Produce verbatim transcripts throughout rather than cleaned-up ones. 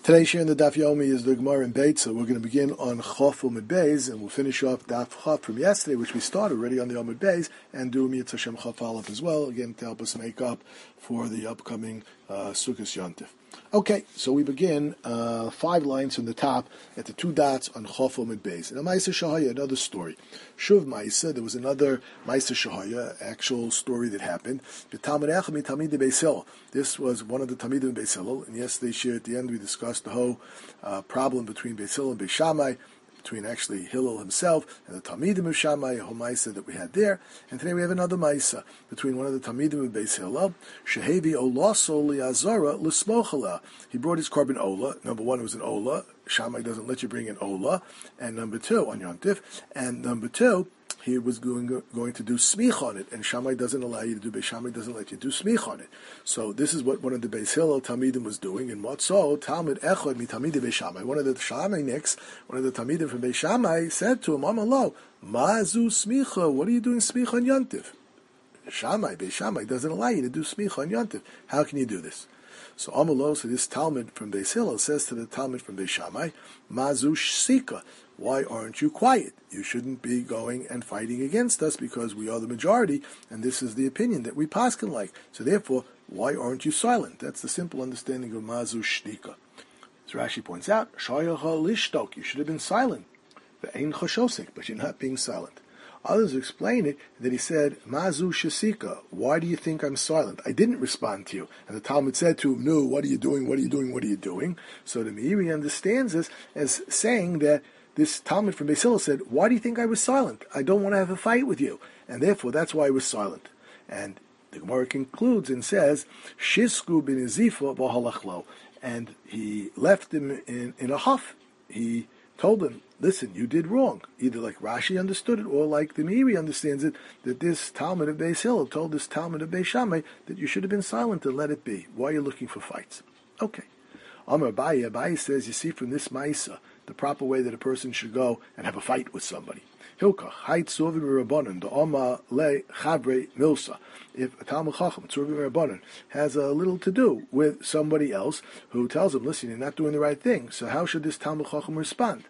Today's share in the Daf Yomi is the Gemara in Beit, so we're going to begin on Chof Umid Beis, and we'll finish off Daf Chof from yesterday, which we started already on the Umid Beis, and do Mitzvah Hashem Chof Aleph as well, again to help us make up for the upcoming uh, Sukkot Yontif. Okay, so we begin uh, five lines from the top at the two dots on Chof Umid Beis. And a Ma'aser Shahaya, another story. Shuv Ma'aser, there was another Ma'aser Shahaya, actual story that happened. This was one of the Talmidim in Beis Hillel, and yesterday share at the end we discussed the whole uh, problem between Beis Hillel and Beis Shammai, between actually Hillel himself and the Talmidim of Shammai, a whole Maisa that we had there. And today we have another Maisa between one of the Talmidim of Beis Hillel, Shehevi Olaso Liazara L'Smochala. He brought his korban Ola. Number one, it was an Ola. Shammai doesn't let you bring an Ola. And number two, on Yontif. And number two, he was going, going to do smich on it, and Shammai doesn't allow you to do, Beis Shammai doesn't let you do smich on it. So this is what one of the Beis Hillel Talmidim was doing, and Motzo, Talmud Echad mi Talmidim Beis Shammai. One of the Shammai nicks, one of the Talmidim from Beis Shammai said to him, Amalo, Ma'azu smicha, what are you doing smich on Yontif? Shammai, Beis Shammai doesn't allow you to do smich on Yontif. How can you do this? So Amalo, so this Talmud from Beis Hillel says to the Talmud from Beis Shammai, Ma'azu shsika, why aren't you quiet? You shouldn't be going and fighting against us because we are the majority, and this is the opinion that we paskin like. So therefore, why aren't you silent? That's the simple understanding of Mazu Shnika. As Rashi points out, Shayacha Lishtok, you should have been silent. Ve'ein Choshosik, but you're not being silent. Others explain it that he said, Mazu Shasika, why do you think I'm silent? I didn't respond to you. And the Talmud said to him, no, what are you doing, what are you doing, what are you doing? So the Meiri understands this as saying that this Talmud from Beis Hillel said, why do you think I was silent? I don't want to have a fight with you. And therefore, that's why I was silent. And the Gemara concludes and says, Shisku bin Ezifa b'halachlo. And he left him in, in a huff. He told him, listen, you did wrong. Either like Rashi understood it, or like the Meiri understands it, that this Talmud of Beis Hillel told this Talmud of Beis Shammai that you should have been silent and let it be. Why are you looking for fights? Okay. Amar Abaye, Abaye says, you see from this Maisa, the proper way that a person should go and have a fight with somebody. Hilka, Hayt Suvim Rabbanon, the Oma Le Chabre Milsa. If a Talmud Chacham, Suvim Rabbanon, has a little to do with somebody else who tells him, listen, you're not doing the right thing, so how should this Talmud Chacham respond?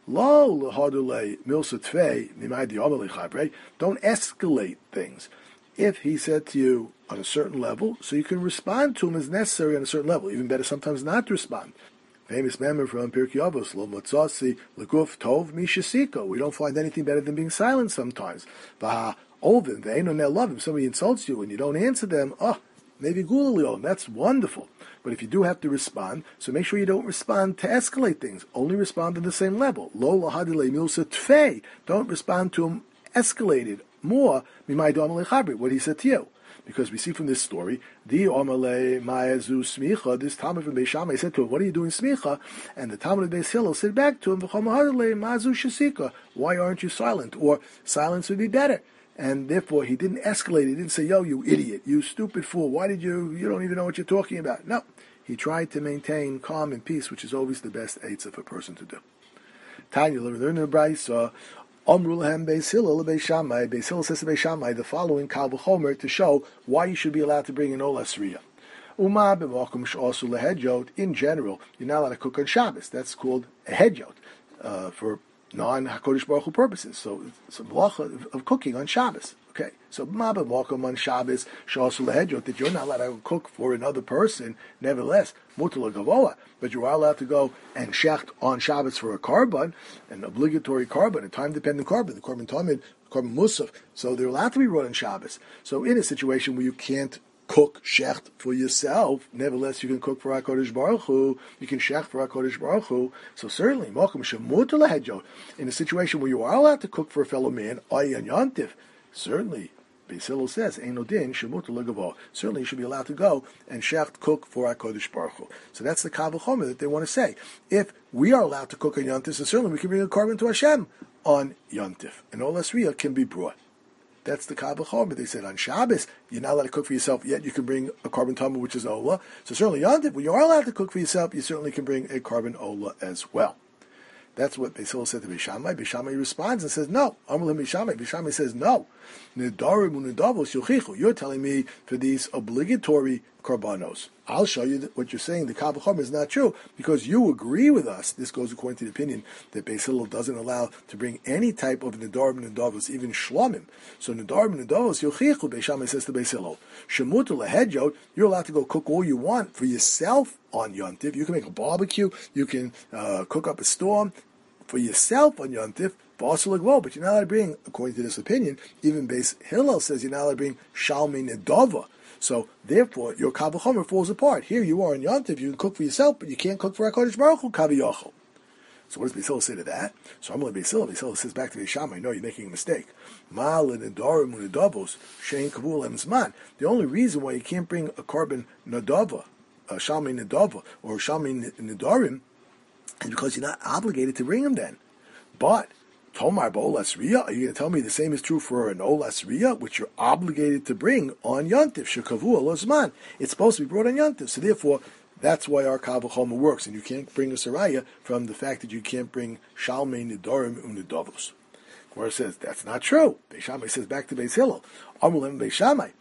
Lo Lehadule Milsa Tvei, Mimai the Oma Le Chabre, don't escalate things. If he said to you on a certain level, so you can respond to him as necessary on a certain level. Even better sometimes not to respond. Famous member from Pirkei Avos, Lo Motzasi Leguf Tov Mishasiko. We don't find anything better than being silent sometimes. Vaha Ovin, Ve'enu Ne Love. If somebody insults you and you don't answer them, oh, maybe Gulalion, that's wonderful. But if you do have to respond, so make sure you don't respond to escalate things. Only respond to the same level. Lo Lahadile Milsa Tfei. Don't respond to him escalated more, Mimai Dom Lechabri, what he said to you. Because we see from this story, the Omale Ma'azu Smicha, this Talmud from Beis Shammai said to him, what are you doing Smicha? And the Talmud of Beis Hillel said back to him, Ma'azu Shasika, why aren't you silent? Or silence would be better. And therefore he didn't escalate, he didn't say, yo, you idiot, you stupid fool, why did you, you don't even know what you're talking about. No, he tried to maintain calm and peace, which is always the best aids of a person to do. Tanya, learn in the Brayso, Omru Lahem Beis Hillel Beis Shammai. Beis Hillel says to Beis Shammai the following Kal V'chomer to show why you should be allowed to bring an Ola Sriya. Uma b'makom she'asu lehedjot. In general, you're not allowed to cook on Shabbos. That's called a hedjot uh, for non-Hakodesh Baruch Hu purposes. So it's a malacha of, of cooking on Shabbos. Okay, so ma b'makom on Shabbos she'asu lehedjot, that you're not allowed to cook for another person. Nevertheless, mutar l'gavoa, but you are allowed to go and shecht on Shabbos for a korban, an obligatory korban, a time-dependent korban, the korban tamid, korban musaf. So they're allowed to be run on Shabbos. So in a situation where you can't cook shecht for yourself, nevertheless you can cook for HaKadosh Baruch Hu, you can shecht for HaKadosh Baruch Hu. So certainly, makom shemutar lehedjot, in a situation where you are allowed to cook for a fellow man, ay and yontif, certainly, Beis Hillel says, Ein Odin Shemutar L'Gavo. Certainly you should be allowed to go and shecht cook for HaKadosh Baruch Hu. So that's the Kal V'chomer that they want to say. If we are allowed to cook on Yontif, so certainly we can bring a korban to Hashem on Yontif. And Ola Sriya can be brought. That's the Kal V'chomer. They said on Shabbos, you're not allowed to cook for yourself, yet you can bring a korban tamid, which is Ola. So certainly Yontif, when you are allowed to cook for yourself, you certainly can bring a korban Ola as well. That's what Beis Hillel said to Beis Shammai. Beis Shammai responds and says, no. Amar Beis Shammai. Beis Shammai says, no. You're telling me for these obligatory korbanos. I'll show you that what you're saying, the Kal V'chomer, is not true, because you agree with us. This goes according to the opinion that Beis Hillel doesn't allow to bring any type of nedarim and nedavos, even shlomim. So nedarim and nedavos, yochichu, Beis Shammai says to Beis Hillel, shemuter lehedyot, you're allowed to go cook all you want for yourself on Yontif. You can make a barbecue, you can uh, cook up a storm for yourself on Yontif, but you're not allowed to bring, according to this opinion, even Beis Hillel says you're not allowed to bring shalmei nedava. So, therefore, your Kal V'chomer falls apart. Here you are in Yontif, you can cook for yourself, but you can't cook for HaKadosh Baruch Hu, Kaviyachol. So what does Beis Hillel say to that? So Amalei Beis Hillel, Beis Hillel says back to Beis Shammai, no, you're making a mistake. Mal nedarim unedavos shein kavul em zman. The only reason why you can't bring a carbon nadava, a shalmei nedava, or shalmei nedarim, is because you're not obligated to bring them then. But Tomar B'Olas Riyah, are you going to tell me the same is true for an Olas Riyah, which you're obligated to bring on Yontif? Shekavu Alozman. It's supposed to be brought on Yontif. So therefore, that's why our Kal V'chomer works. And you can't bring a Saraya from the fact that you can't bring Shalmei Nedarim Unedavos. Where it says, that's not true. Beis Shammai says back to Beis Hillel. Amulem Beis Shammai.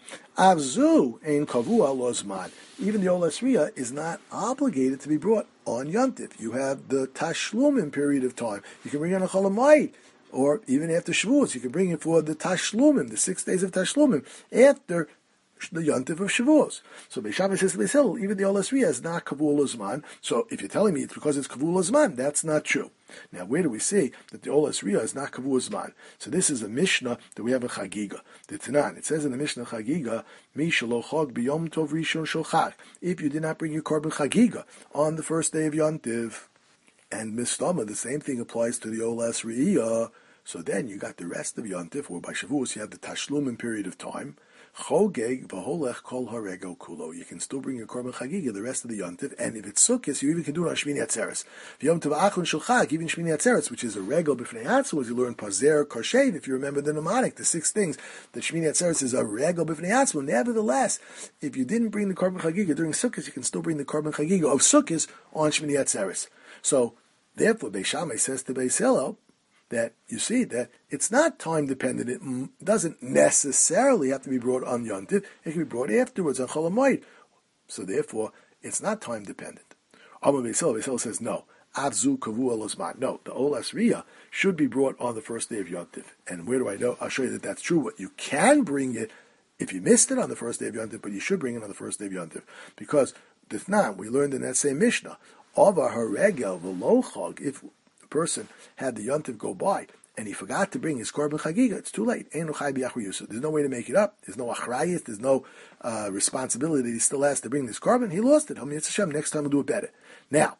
Avzu ein kavu alozman. Even the Olas Riyah is not obligated to be brought on Yontif. You have the Tashlumim period of time. You can bring on a Cholamayit, or even after Shavuos, you can bring it for the Tashlumim, the six days of Tashlumim, after the Yontif of Shavuos. So Beis Shammai says to Beis Hillel, even the Olas Riyah is not Kavul Ozman. So if you're telling me it's because it's Kavul Ozman, that's not true. Now, where do we see that the Olas Riyah is not Kavul Ozman? So this is a Mishnah that we have in Chagiga. The Tanan, it says in the Mishnah Chagiga, Mi shelo chag b'yom tov rishon shel chag. If you did not bring your korban Chagiga on the first day of Yontif, and Mistama, the same thing applies to the Olas Riyah. So then you got the rest of Yontif, or by Shavuos you have the Tashlumim period of time. Chogeg v'holech kol haregel kulo. You can still bring your korban chagiga the rest of the yontif, and if it's sukkis, you even can do it on Shmini Atzeres. V'yom tov achron shel chag, even Shmini Atzeres, which is a regel b'fnei atzmo, as you learn pazer karshev, if you remember the mnemonic, the six things that Shmini Atzeres is a regel b'fnei atzmo. Nevertheless, if you didn't bring the korban chagiga during sukkis, you can still bring the korban chagiga of sukkis on Shmini Atzeres. So therefore, Beis Shammai says to Beis Hillel that you see that it's not time dependent. It doesn't necessarily have to be brought on Yontif. It can be brought afterwards on Cholamayit. So therefore, it's not time dependent. Amar Beis Hillel, Beis Hillel says no. Avzu kavu alozman. No, the Olas Riyah should be brought on the first day of Yontif. And where do I know? I'll show you that that's true. But you can bring it if you missed it on the first day of Yontif, but you should bring it on the first day of Yontif, because Dithnan, we learned in that same Mishnah, Ava haregel v'lo chag, if person had the yontif go by and he forgot to bring his korban chagiga, it's too late. There's no way to make it up. There's no achrayis. There's no uh, responsibility that he still has to bring this korban. He lost it. Next time we'll do it better. Now,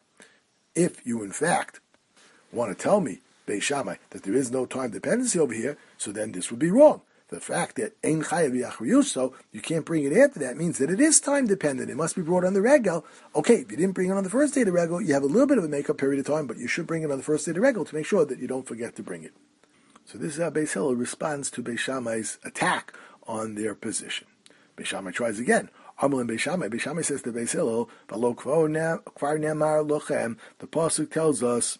if you in fact want to tell me, Beis Shammai, that there is no time dependency over here, so then this would be wrong. The fact that ein chayav yachriyuso, you can't bring it after that, means that it is time dependent. It must be brought on the regel. Okay, if you didn't bring it on the first day of the regel, you have a little bit of a makeup period of time, but you should bring it on the first day of the regel to make sure that you don't forget to bring it. So this is how Beis Hillel responds to Beis Shammai's attack on their position. Beis Shammai tries again. Amalei Beis Shammai. Beis Shammai says to Beis Hillel, "V'lo kvar nemar lochem." The pasuk tells us,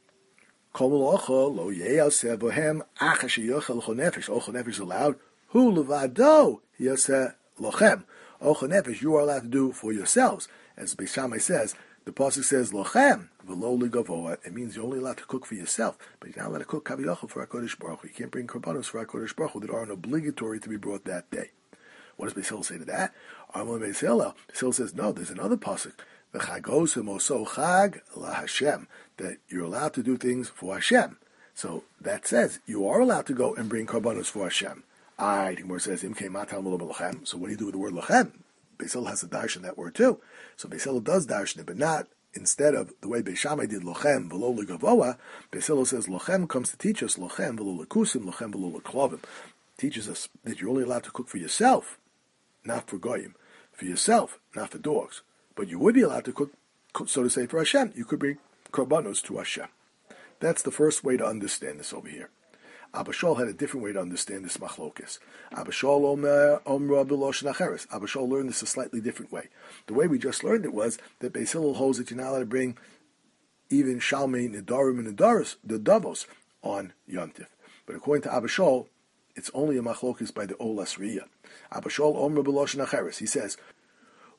Kol melacha lo yeyaseh bohem acha sheyochel ochel nefesh. Ochel nefesh is allowed. Hu levado yaseh lochem. Ochel nefesh you are allowed to do for yourselves. As Beis Shammai says, the pasuk says lochem v'lo legavoa. It means you're only allowed to cook for yourself, but you're not allowed to cook kaviyachol for HaKadosh Baruch Hu. You can't bring korbanos for HaKadosh Baruch Hu that aren't obligatory to be brought that day. What does Beis Hillel say to that? Amalei Beis Hillel. Beis Hillel says no. There's another pasuk. V'chagos moso chag la Hashem, that you're allowed to do things for Hashem. So that says you are allowed to go and bring korbanos for Hashem. I think where it says im matal lochem. So what do you do with the word lochem? Beis Hillel has a darshan in that word too. So Beis Hillel does darshan it, but not instead of the way Beis Shammai did lochem v'lo legavoa. Beis Hillel says lochem comes to teach us lochem v'lo lekusim, lochem v'lo leklovim. Teaches us that you're only allowed to cook for yourself, not for goyim. For yourself, not for dogs. But you would be allowed to cook, cook, so to say, for Hashem. You could bring korbanos to Hashem. That's the first way to understand this over here. Abba Shaul had a different way to understand this machlokes. Abba Shaul omer omra b'loshen acheres. Abba Shaul learned this a slightly different way. The way we just learned it was that Beis Hillel holds that you're not allowed to bring even shalmei nedarim and nedaros, the davos, on Yontif. But according to Abba Shaul, it's only a machlokes by the Olas Riyah. Abba Shaul omer b'loshen acheres. He says,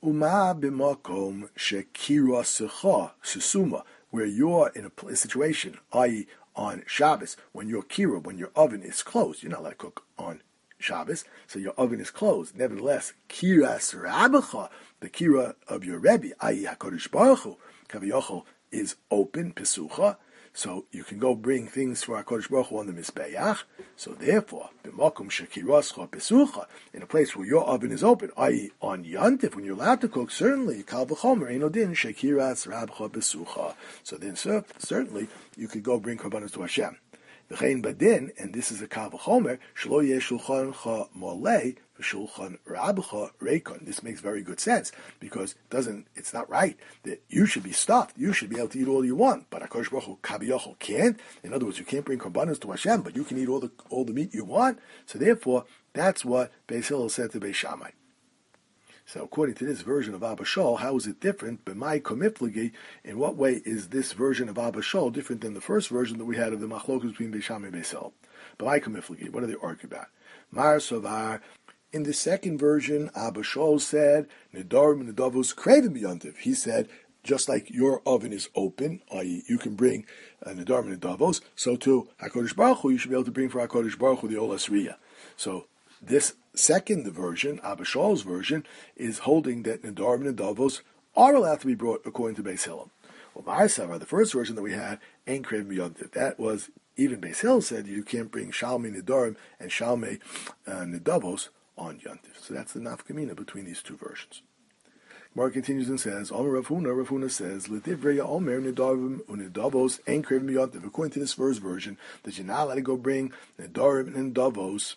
Uma b'makom shekira secha susuma, where you're in a, a situation, that is, on Shabbos, when your kira, when your oven is closed, you're not allowed to cook on Shabbos, so your oven is closed. Nevertheless, kiras rabacha, the kira of your Rebbe, that is, Hakadosh Baruch Hu, Kaviyachol, is open, pesucha, so you can go bring things for Hakadosh Baruch Hu on the Mizbeach. So therefore, b'makom shekirascha pesucha, in a place where your oven is open, that is, on Yantif, when you're allowed to cook, certainly kal v'chomer eino din shekiras rabcha pesucha. So then, certainly, you could go bring korbanos to Hashem. V'chein badin, and this is a kal v'chomer, shelo yeh shulchancha molei v'shulchan rabcha reikon. This makes very good sense, because it doesn't, it's not right that you should be stuffed. You should be able to eat all you want, but HaKadosh Baruch Hu Kaviyachol can't. In other words, you can't bring korbanos to Hashem, but you can eat all the all the meat you want. So therefore, that's what Beis Hillel said to Beis Shammai. So according to this version of Abba Shaul, how is it different? B'mai komiflagi, in what way is this version of Abba Shaul different than the first version that we had of the machlokas between Beis Shammai and Beis Hillel? B'mai komiflagi, what do they argue about? Mar Sovar, in the second version, Abba Shaul said, Nedarim and Nedavos craving b'yantiv. He said, just like your oven is open, that is, you can bring uh, Nedarim and Nedavos, so too, HaKadosh Baruch Hu, you should be able to bring for HaKadosh Baruch Hu the Olas Riyah. So this second version, Abba Shaul's version, is holding that Nedarim and Nedavos are allowed to be brought according to Beis Hillel. Well, Ma'asavar, the first version that we had, ain't craving b'yantiv. That was, even Beis Hillel said you can't bring Shalmei Nedarim and Shalmei uh, Nedavos on Yantif. So that's the nafkamina between these two versions. Gemara continues and says, Omer Rav Huna, Rav Huna says, L'divrei Omer Nedarim u'Nedavos ein krevim b'yantiv. According to this first version, that you're not allowed to go bring Nedarim and Nedavos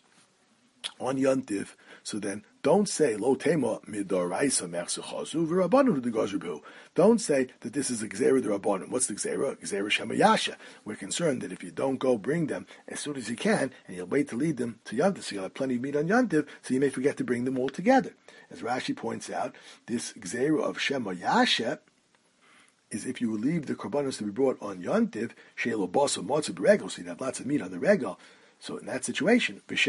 on Yantif. So then, don't say Lo tema midoraisa mersuchazu v'rabbanon u'degazrubu. Don't say that this is a gzera d'rabbanon. What's the gzera? Gzera shemayasha. We're concerned that if you don't go bring them as soon as you can, and you'll wait to lead them to Yantiv, so you'll have plenty of meat on Yantiv, so you may forget to bring them all together. As Rashi points out, this gzera of shemayasha is if you will leave the korbanos to be brought on Yantiv, she'elo basa matzah b'regel, so you'd have lots of meat on the regel. So in that situation, because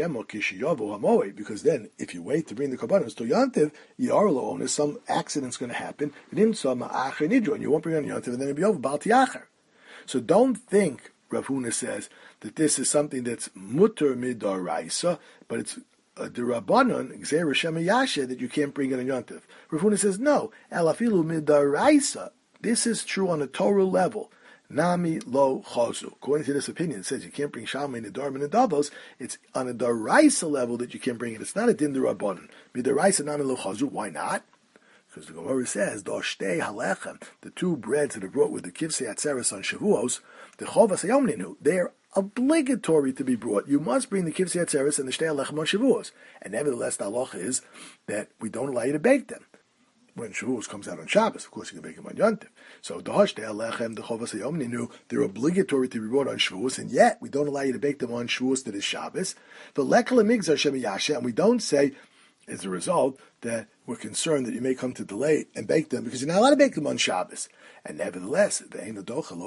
then if you wait to bring the korbanos to Yantiv, Yarlo onus, some accident's going to happen, and you won't bring on Yantiv, and then it'll be over, Bal Tiacher. So don't think, Rav Huna says, that this is something that's mutter midaraisa, but it's a derabanan, gzera shemayasha, that you can't bring it on Yantiv. Rav Huna says, no, elafilu midaraisa, this is true on a Torah level. Nami lo chazu. According to this opinion, it says you can't bring Shalmei, Nedarim, and Nedavos. It's on a daraisa level that you can't bring it. It's not a din derabanan. Midaraisa nami lo chazu. Why not? Because the Gemara says, Doshtei halechem, the two breads that are brought with the kivsei atzeres on Shavuos, the chovas hayomninu, they're obligatory to be brought. You must bring the kivsei atzeres and the shtei halechem on Shavuos. And nevertheless, the halacha is that we don't allow you to bake them. When Shavuos comes out on Shabbos, of course you can bake them on Yantiv. So the Hashtei Alechem, the Chovas Hayomninu, they're obligatory to be brought on Shavuos, and yet we don't allow you to bake them on Shavuos that is Shabbos. The Lekal Migzar Shemiyasha, and we don't say, as a result, that we're concerned that you may come to delay and bake them because you're not allowed to bake them on Shabbos. And nevertheless, but we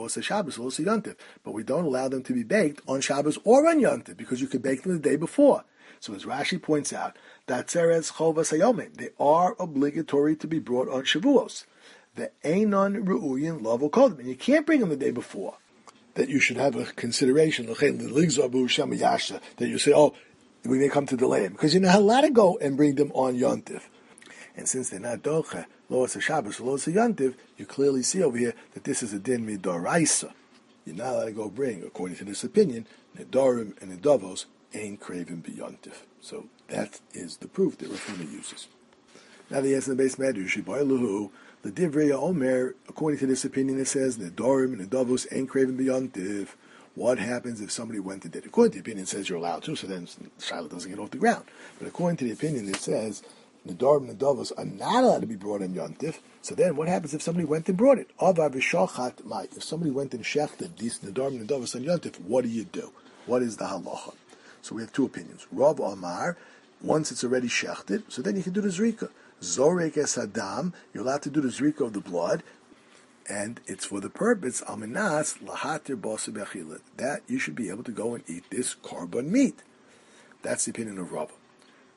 don't allow them to be baked on Shabbos or on Yantiv because you could bake them the day before. So as Rashi points out, that Tzeres Chovas Hayomim, they are obligatory to be brought on Shavuos. The Einon Ru'uyin Lavo Kodem, and you can't bring them the day before. That you should have a consideration, that you say, oh, we may come to delay them, because you're not allowed to go and bring them on Yontif. And since they're not Docha, Lo Asa Shabbos, Lo Asa Yontif, you clearly see over here that this is a din midoraisa. You're not allowed to go bring, according to this opinion, Nedarim and Nedavos ain't craving b'yontif. So that is the proof that Rav Huna uses. Now the answer in the base matter, Shibayluhu, the Divrei Omer, according to this opinion, it says Nedarim and Nedavos ain't craving b'yontif. What happens if somebody went and did it? According to the opinion, it says you're allowed to, so then Shiloh doesn't get off the ground. But according to the opinion, it says Nedarim and Nedavos are not allowed to be brought in Yontif. So then what happens if somebody went and brought it? If somebody went and shechted these Nedarim and Nedavos on Yontif, what do you do? What is the halacha? So we have two opinions. Rav Amar, once it's already shechted, so then you can do the zrika. Zorek es hadam, you're allowed to do the zrika of the blood, and it's for the purpose, alminas lahatir basa bechilat, that you should be able to go and eat this korban meat. That's the opinion of Rav.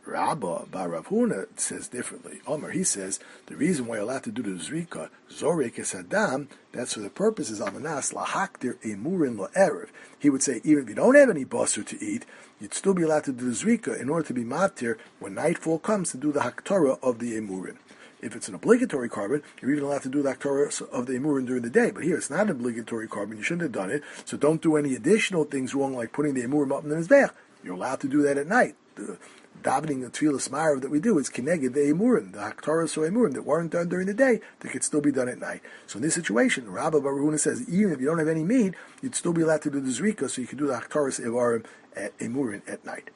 Rabba Bar Rav Huna says differently. Omer, he says, the reason why you're allowed to do the Zrika, Zorek es Adam, that's for the purposes of Amanas, Lahaktir Emurin La'erev. He would say, even if you don't have any basar to eat, you'd still be allowed to do the Zrika in order to be matir when nightfall comes to do the Haktorah of the Emurin. If it's an obligatory carbon, you're even allowed to do the Haktorah of the Emurin during the day. But here, it's not an obligatory carbon. You shouldn't have done it. So don't do any additional things wrong, like putting the Emurim up in the Mizbeach. You're allowed to do that at night. The davening, the Tfilas Ma'ariv that we do is Keneged the Emurim, the Haktorahs or Emurim that weren't done during the day, that could still be done at night. So in this situation, Rabba Bar Huna says, even if you don't have any meat, you'd still be allowed to do the Zrika, so you can do the Haktorahs Evarim at Emurim at night.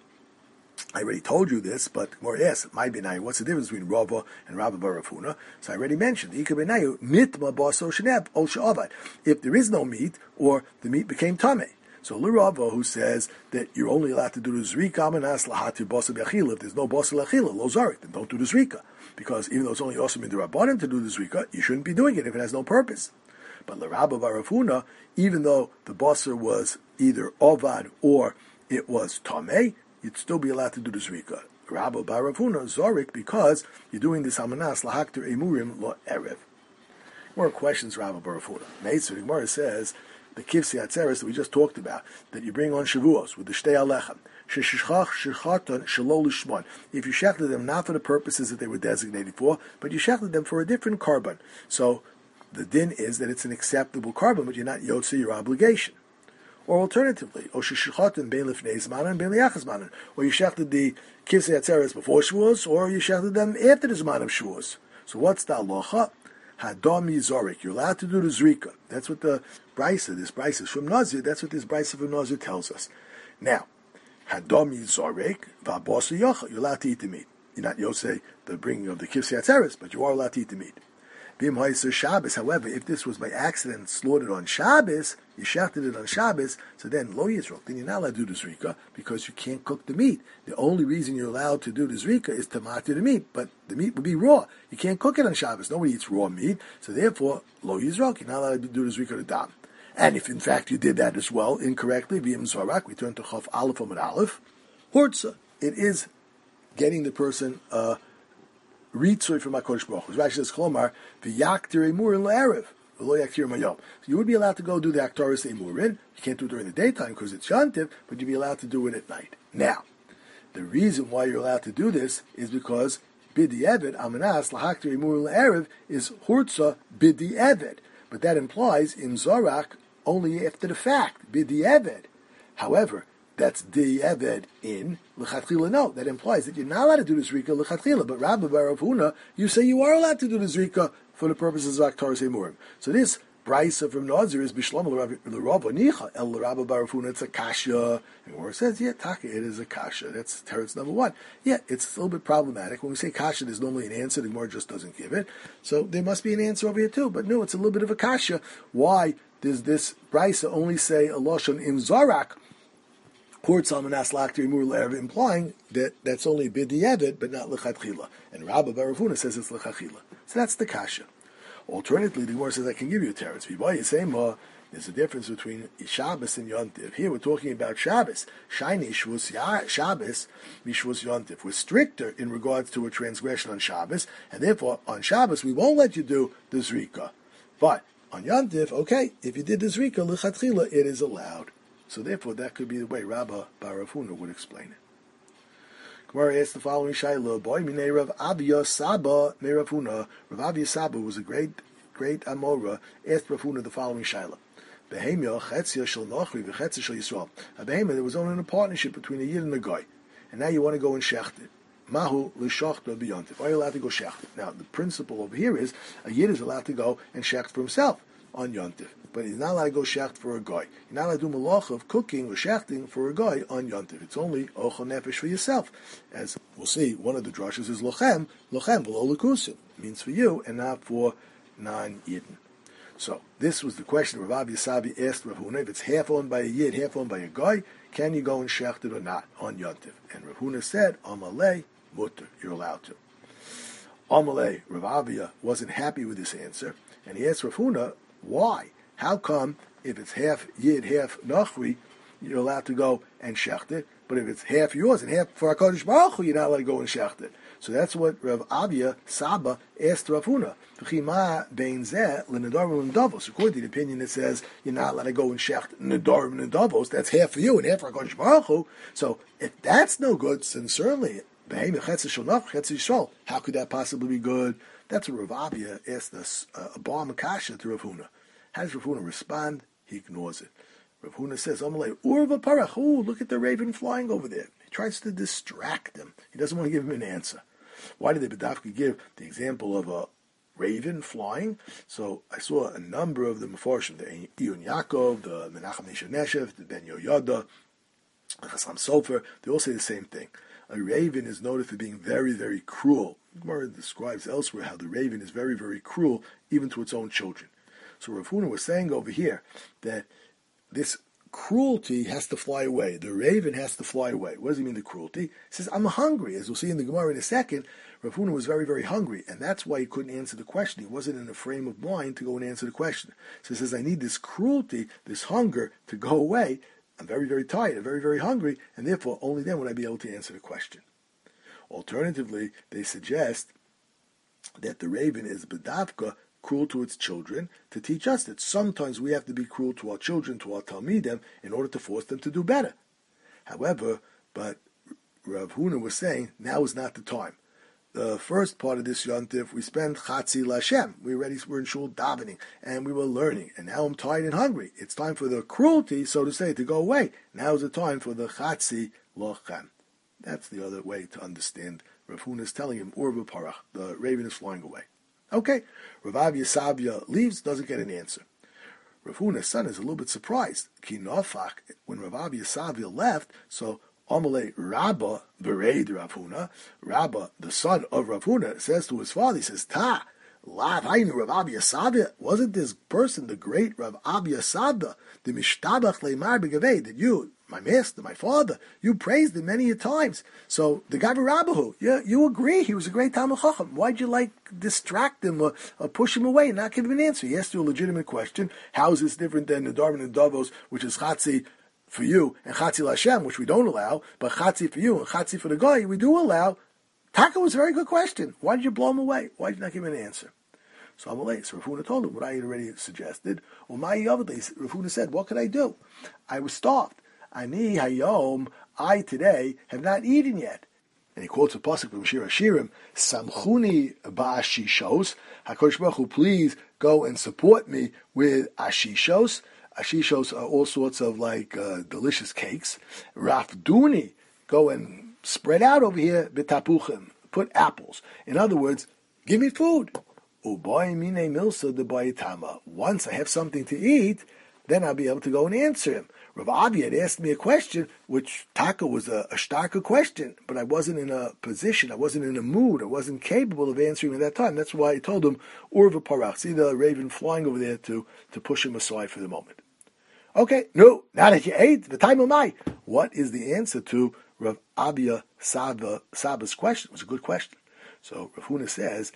I already told you this, but more yes, my benayu. What's the difference between Rava and Rabba Bar Rav Huna? So I already mentioned the benayu mitma baso sheneb ol she'avad. If there is no meat, or the meat became tameh. So L'Rava, who says that you're only allowed to do the zrika amanas lahatir basa b'achila. If there's no basa l'achila, lo zarik, then don't do the zrika, because even though it's only awesome in the rabbanim to do the zrika, you shouldn't be doing it if it has no purpose. But L'Rabba Bar Rav Huna, even though the basa was either ovad or it was tameh, you'd still be allowed to do the zrika. Rabba Bar Rav Huna zorik, because you're doing this amanas lahaktir emurim lo erev. More questions, Rabba Bar Rav Huna. Meitzer, the Gemara says the kivsi atzeres that we just talked about, that you bring on Shavuos with the shtei alechem, sheshishchach shechatan shelo lishmon. If you shechted them not for the purposes that they were designated for, but you shechted them for a different carbon. So the din is that it's an acceptable carbon, but you're not yotze your obligation. Or alternatively, or sheshichatun bein lifnei zmanan bein liachas zmanan, or you shechted the kivsei atzeres before Shavuos, or you shechted them after the zman of Shavuos. So what's the halacha? Hadam yizorik. You're allowed to do the zrika. That's what the brisa, this brisa is from Nazir. That's what this brisa from Nazir tells us. Now, hadam yizorik v'abosu yocha. You're allowed to eat the meat. You're not yosei the bringing of the kivsei atzeres, but you are allowed to eat the meat. Bim ha'isur Shabbos. However, if this was by accident slaughtered on Shabbos, you shechted it on Shabbos, so then lo yisrok. Then you're not allowed to do the zrika because you can't cook the meat. The only reason you're allowed to do the zrika is to matir the meat, but the meat would be raw. You can't cook it on Shabbos. Nobody eats raw meat, so therefore lo yisrok. You're not allowed to do the zrika to dam. And if in fact you did that as well incorrectly, v'im zarak, we turn to chaf aleph amud aleph, hortza. It is getting the person uh, Ritzoy from HaKadosh Baruch Hu. Rashi says, Chlomar, v'yaktir emurin la'erev, v'lo yaktir mayom. So you would be allowed to go do the aktaris emurin. You can't do it during the daytime because it's yantiv, but you'd be allowed to do it at night. Now, the reason why you're allowed to do this is because bidi eved, amanas, lahaktir emurin la'erev, is hurtza bidi eved. But that implies in Zorak only after the fact, bidi eved. However, that's di eved in lechatchila. No, that implies that you're not allowed to do the zrika lechatchila. But Rabba Bar Rav Huna, you say you are allowed to do the zrika for the purposes of aktaris emurim. So this brisa from Nazir is bishlam l'Rabba nicha el Rabba Bar Rav Huna. It's a kasha, and where it says, yeah, taka, it is a kasha. That's teretz number one. Yeah, it's a little bit problematic. When we say kasha, there's normally an answer. The Gemara just doesn't give it. So there must be an answer over here too. But no, it's a little bit of a kasha. Why does this brisa only say a lashon in Zorak? Implying that that's only b'di'evet, but not l'chadchila. And Rabba Bar Rav Huna says it's l'chadchila. So that's the kasha. Alternatively, the Gemara says, I can give you a teretz. There's a difference between Shabbos and Yontiv. Here we're talking about Shabbos. Shiny Shvus Shabbos, Mishvus Yontiv. We're stricter in regards to a transgression on Shabbos, and therefore on Shabbos we won't let you do the Zrika. But on Yontiv, okay, if you did the Zrika, l'chadchila, it is allowed. So therefore, that could be the way Rabba Bar Rav Huna would explain it. Gemara asks the following shayla: Boy, minei Rav Avia Saba me Rav Huna. Rav Avia Saba was a great, great Amora. Asked Rav Huna the following shayla: Behemia chetzia shel Nachri v'chetzia shel Yisrael. A behemia, there was only a partnership between a yid and a guy, and now you want to go and shecht it. Mahu l'shachta b'yontif. Are you allowed to go shecht it? Now the principle over here is a yid is allowed to go and shecht for himself on Yontif, but he's not allowed to go shecht for a guy. You're not allowed to do malacha of cooking or shechting for a guy on Yontif. It's only ochel nefesh for yourself. As we'll see, one of the drushes is lochem, lochem v'lo l'kusim. It means for you and not for non-yidden. So this was the question Rav Avia Sabi asked Rav Huna. If it's half owned by a yid, half owned by a guy, can you go and shecht it or not on Yontif? And Rav Huna said, Amalei mutter, you're allowed to. Amalei, Rav Avia wasn't happy with this answer, and he asked Rav Huna, why? How come if it's half Yid, half Nachri, you're allowed to go and shecht it? But if it's half yours and half for HaKadosh Baruch Hu, you're not allowed to go and shecht it. So that's what Rav Abia Saba asked Rav Huna. So according to the opinion that says you're not allowed to go and shecht nedarim and nedavos, that's half for you and half for HaKadosh Baruch Hu. So if that's no good, then certainly how could that possibly be good? That's what Rav Abia asked us, uh, a bar makasha to Rav Huna. How does Rav Huna respond? He ignores it. Rav Huna says, Amalei, Urva Parach, oh, look at the raven flying over there. He tries to distract him. He doesn't want to give him an answer. Why did the Bedavka give the example of a raven flying? So I saw a number of the Mefarshim, the Iyun Yaakov, the Menachem Nesher Neshev, the Ben Yoyada, the Chassam Sofer, they all say the same thing. A raven is noted for being very, very cruel. Gemara describes elsewhere how the raven is very, very cruel, even to its own children. So Rav Huna was saying over here that this cruelty has to fly away. The raven has to fly away. What does he mean, the cruelty? He says, I'm hungry. As we'll see in the Gemara in a second, Rav Huna was very, very hungry, and that's why he couldn't answer the question. He wasn't in a frame of mind to go and answer the question. So he says, I need this cruelty, this hunger to go away. I'm very, very tired, I'm very, very hungry, and therefore only then would I be able to answer the question. Alternatively, they suggest that the raven is bedavka, cruel to its children, to teach us that sometimes we have to be cruel to our children, to our talmidim, in order to force them to do better. However, but Rav Huna was saying, now is not the time. The first part of this yontif, we spend Chatzi Lashem. We already were in shul davening, and we were learning. And now I'm tired and hungry. It's time for the cruelty, so to say, to go away. Now is the time for the Chatzi Lachem. That's the other way to understand. Rav Huna is telling him, Urva Parach, the raven is flying away. Okay, Rav Avia Savia leaves, doesn't get an answer. Rav Huna's son is a little bit surprised. Ki Nofach, when Rav Avia Savia left, so Amalei Rabba, Bereid Rav Huna, Rabba, the son of Rav Huna, says to his father, he says, Ta, Lav Hainu Rav Abia Savia, wasn't this person the great Rav Abia Savia, the Mishtabach Leimar Begavei, that you, my master, my father, you praised him many a times. So the Gavi Rabbahu, you, you agree he was a great Talmid Chacham. Why'd you like distract him or, or push him away and not give him an answer? He asked you a legitimate question. How is this different than the Darman and Davos, which is Chatzi for you and Chatzi Lashem, which we don't allow, but Chatzi for you and Chatzi for the guy we do allow? Taka was a very good question. Why did you blow him away? Why did you not give him an answer? So Amalei, so Rav Huna told him what I had already suggested. Well, my Yavadli, Rav Huna said, what could I do? I was starved. Ani hayom, I today have not eaten yet. And he quotes a pasuk from Shir Hashirim, Samchuni ba'ashishos, HaKadosh Baruch Hu, please go and support me with ashishos. Ashishos are all sorts of like uh, delicious cakes. Rafduni, go and spread out over here, b'tapuchim, put apples. In other words, give me food. Uboy mine milsa de bayitama. Once I have something to eat, then I'll be able to go and answer him. Rav Avi had asked me a question, which Taka was a, a starker question, but I wasn't in a position, I wasn't in a mood, I wasn't capable of answering at that time. That's why I told him, Urva Parach, see the raven flying over there to, to push him aside for the moment. Okay, no, now that you ate, the time of my. What is the answer to Rav Abia Saba, Saba's question? It was a good question. So Rav Huna says,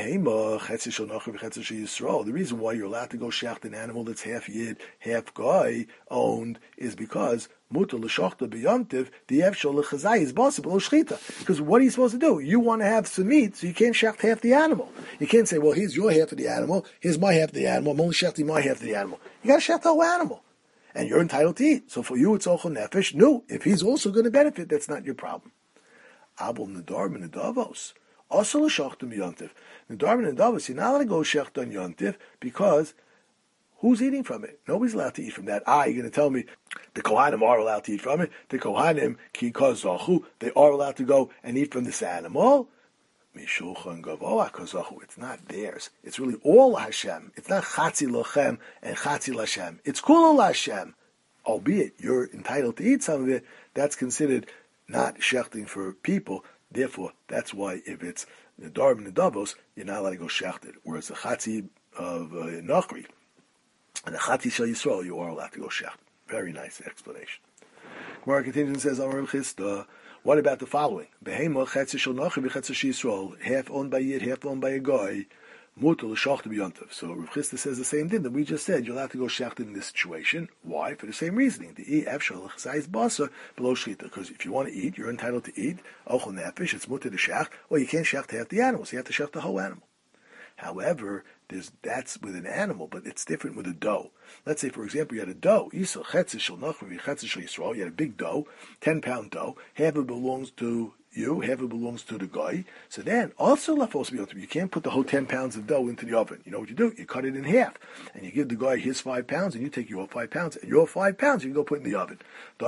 the reason why you're allowed to go shecht an animal that's half yid, half guy owned is because mutar l'shachta b'yontiv the efshol l'chazai is possible l'shchita. Because what are you supposed to do? You want to have some meat, so you can't shecht half the animal. You can't say, well, here's your half of the animal, here's my half of the animal, I'm only shechting my half of the animal. You got to shecht the whole animal. And you're entitled to eat. So for you, it's ochel nefesh. No, if he's also going to benefit, that's not your problem. Abel nedar ben nedavos. Also l'shachtim yontif. Nedar ben nedavos, you're not allowed to go shecht on yontif because who's eating from it? Nobody's allowed to eat from that. Ah, you're going to tell me the Kohanim are allowed to eat from it. The Kohanim, ki kazachu, they are allowed to go and eat from this animal. Mishulchan gavoa kazachu. It's not theirs. It's really all Hashem. It's not chatzi lochem and chatzi lashem. It's kula lashem. Albeit you're entitled to eat some of it, that's considered not shechting for people. Therefore, that's why if it's nedar and nedavos, you're not allowed to go shecht it. Whereas the chatzi of uh, nachri and the chatzi shel Yisrael, you are allowed to go shecht. Very nice explanation. Gemara continues and says, Amar Chista, what about the following? Behema chetzi shel nachri v'chetzi shel Yisrael, half owned by Yid, half owned by a guy. mutal shachta b'yontav. So Rav Chisda says the same thing that we just said. You'll have to go shechted in this situation. Why? For the same reasoning. The e efshal chazayis basa below shchita. Because if you want to eat, you're entitled to eat. Ochel nefesh, it's mutal to shech. Well, you can't shech half the animal, so you have to shech the whole animal. However, there's that's with an animal, but it's different with a dough. Let's say, for example, you had a dough. You had a big dough, ten pound dough. Half of it belongs to you, half of it belongs to the guy. So then, also you can't put the whole ten pounds of dough into the oven. You know what you do? You cut it in half, and you give the guy his five pounds, and you take your five pounds, and your five pounds you can go put in the oven.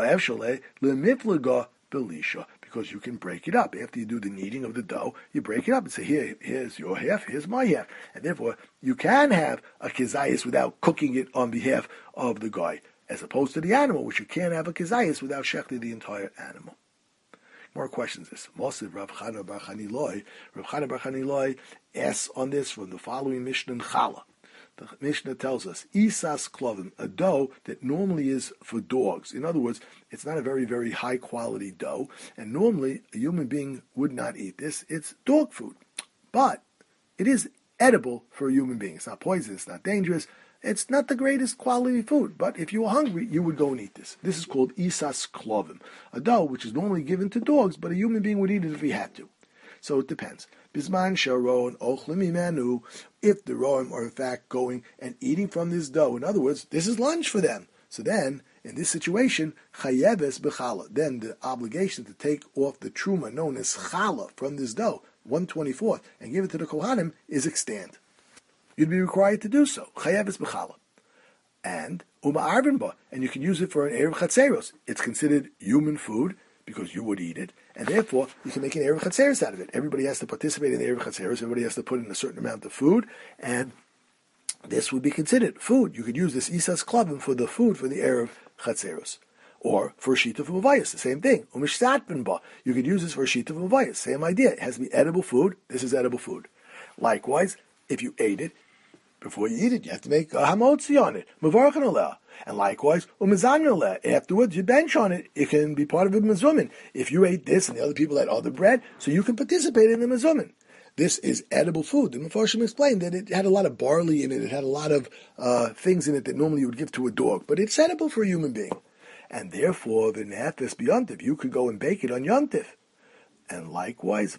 Because you can break it up. After you do the kneading of the dough, you break it up and say, here, here's your half, here's my half. And therefore, you can have a kezayis without cooking it on behalf of the guy, as opposed to the animal, which you can't have a kezayis without shechting the entire animal. More questions. This Mosiv Rav Chana Bar Chaniloi. Rav Chana Bar Chaniloi asks on this from the following Mishnah in Chala. The Mishnah tells us, Isas klovim, a dough that normally is for dogs. In other words, it's not a very, very high quality dough, and normally a human being would not eat this. It's dog food. But it is edible for a human being. It's not poisonous, it's not dangerous. It's not the greatest quality food, but if you were hungry, you would go and eat this. This is called Isas klovim, a dough which is normally given to dogs, but a human being would eat it if he had to. So it depends. Bisman sharon ochlim imanu. If the roim are in fact going and eating from this dough, in other words, this is lunch for them. So then, in this situation, chayeves bechala. Then the obligation to take off the truma known as chala from this dough, one twenty-fourth, and give it to the kohanim is extant. You'd be required to do so. Chayeves bechala. And uma arvinba, and you can use it for an erev chatzeros. It's considered human food because you would eat it, and therefore you can make an erev chatzeros out of it. Everybody has to participate in the erev chatzeros. Everybody has to put in a certain amount of food, and this would be considered food. You could use this isas klavim for the food for the erev chatzeros, or for a sheet of mavayas, the same thing. Umishtatbenba, you could use this for a sheet of mavayas. Same idea. It has to be edible food. This is edible food. Likewise, if you ate it, before you eat it, you have to make a hamotzi on it, mavarchan aleh. And likewise, umazan aleh. Afterwards, you bench on it. It can be part of a mazumin. If you ate this and the other people had other bread, so you can participate in the mazumin. This is edible food. The Mefarshim explained that it had a lot of barley in it. It had a lot of uh, things in it that normally you would give to a dog. But it's edible for a human being. And therefore, the nefes b'yontif, you could go and bake it on yontif. And likewise,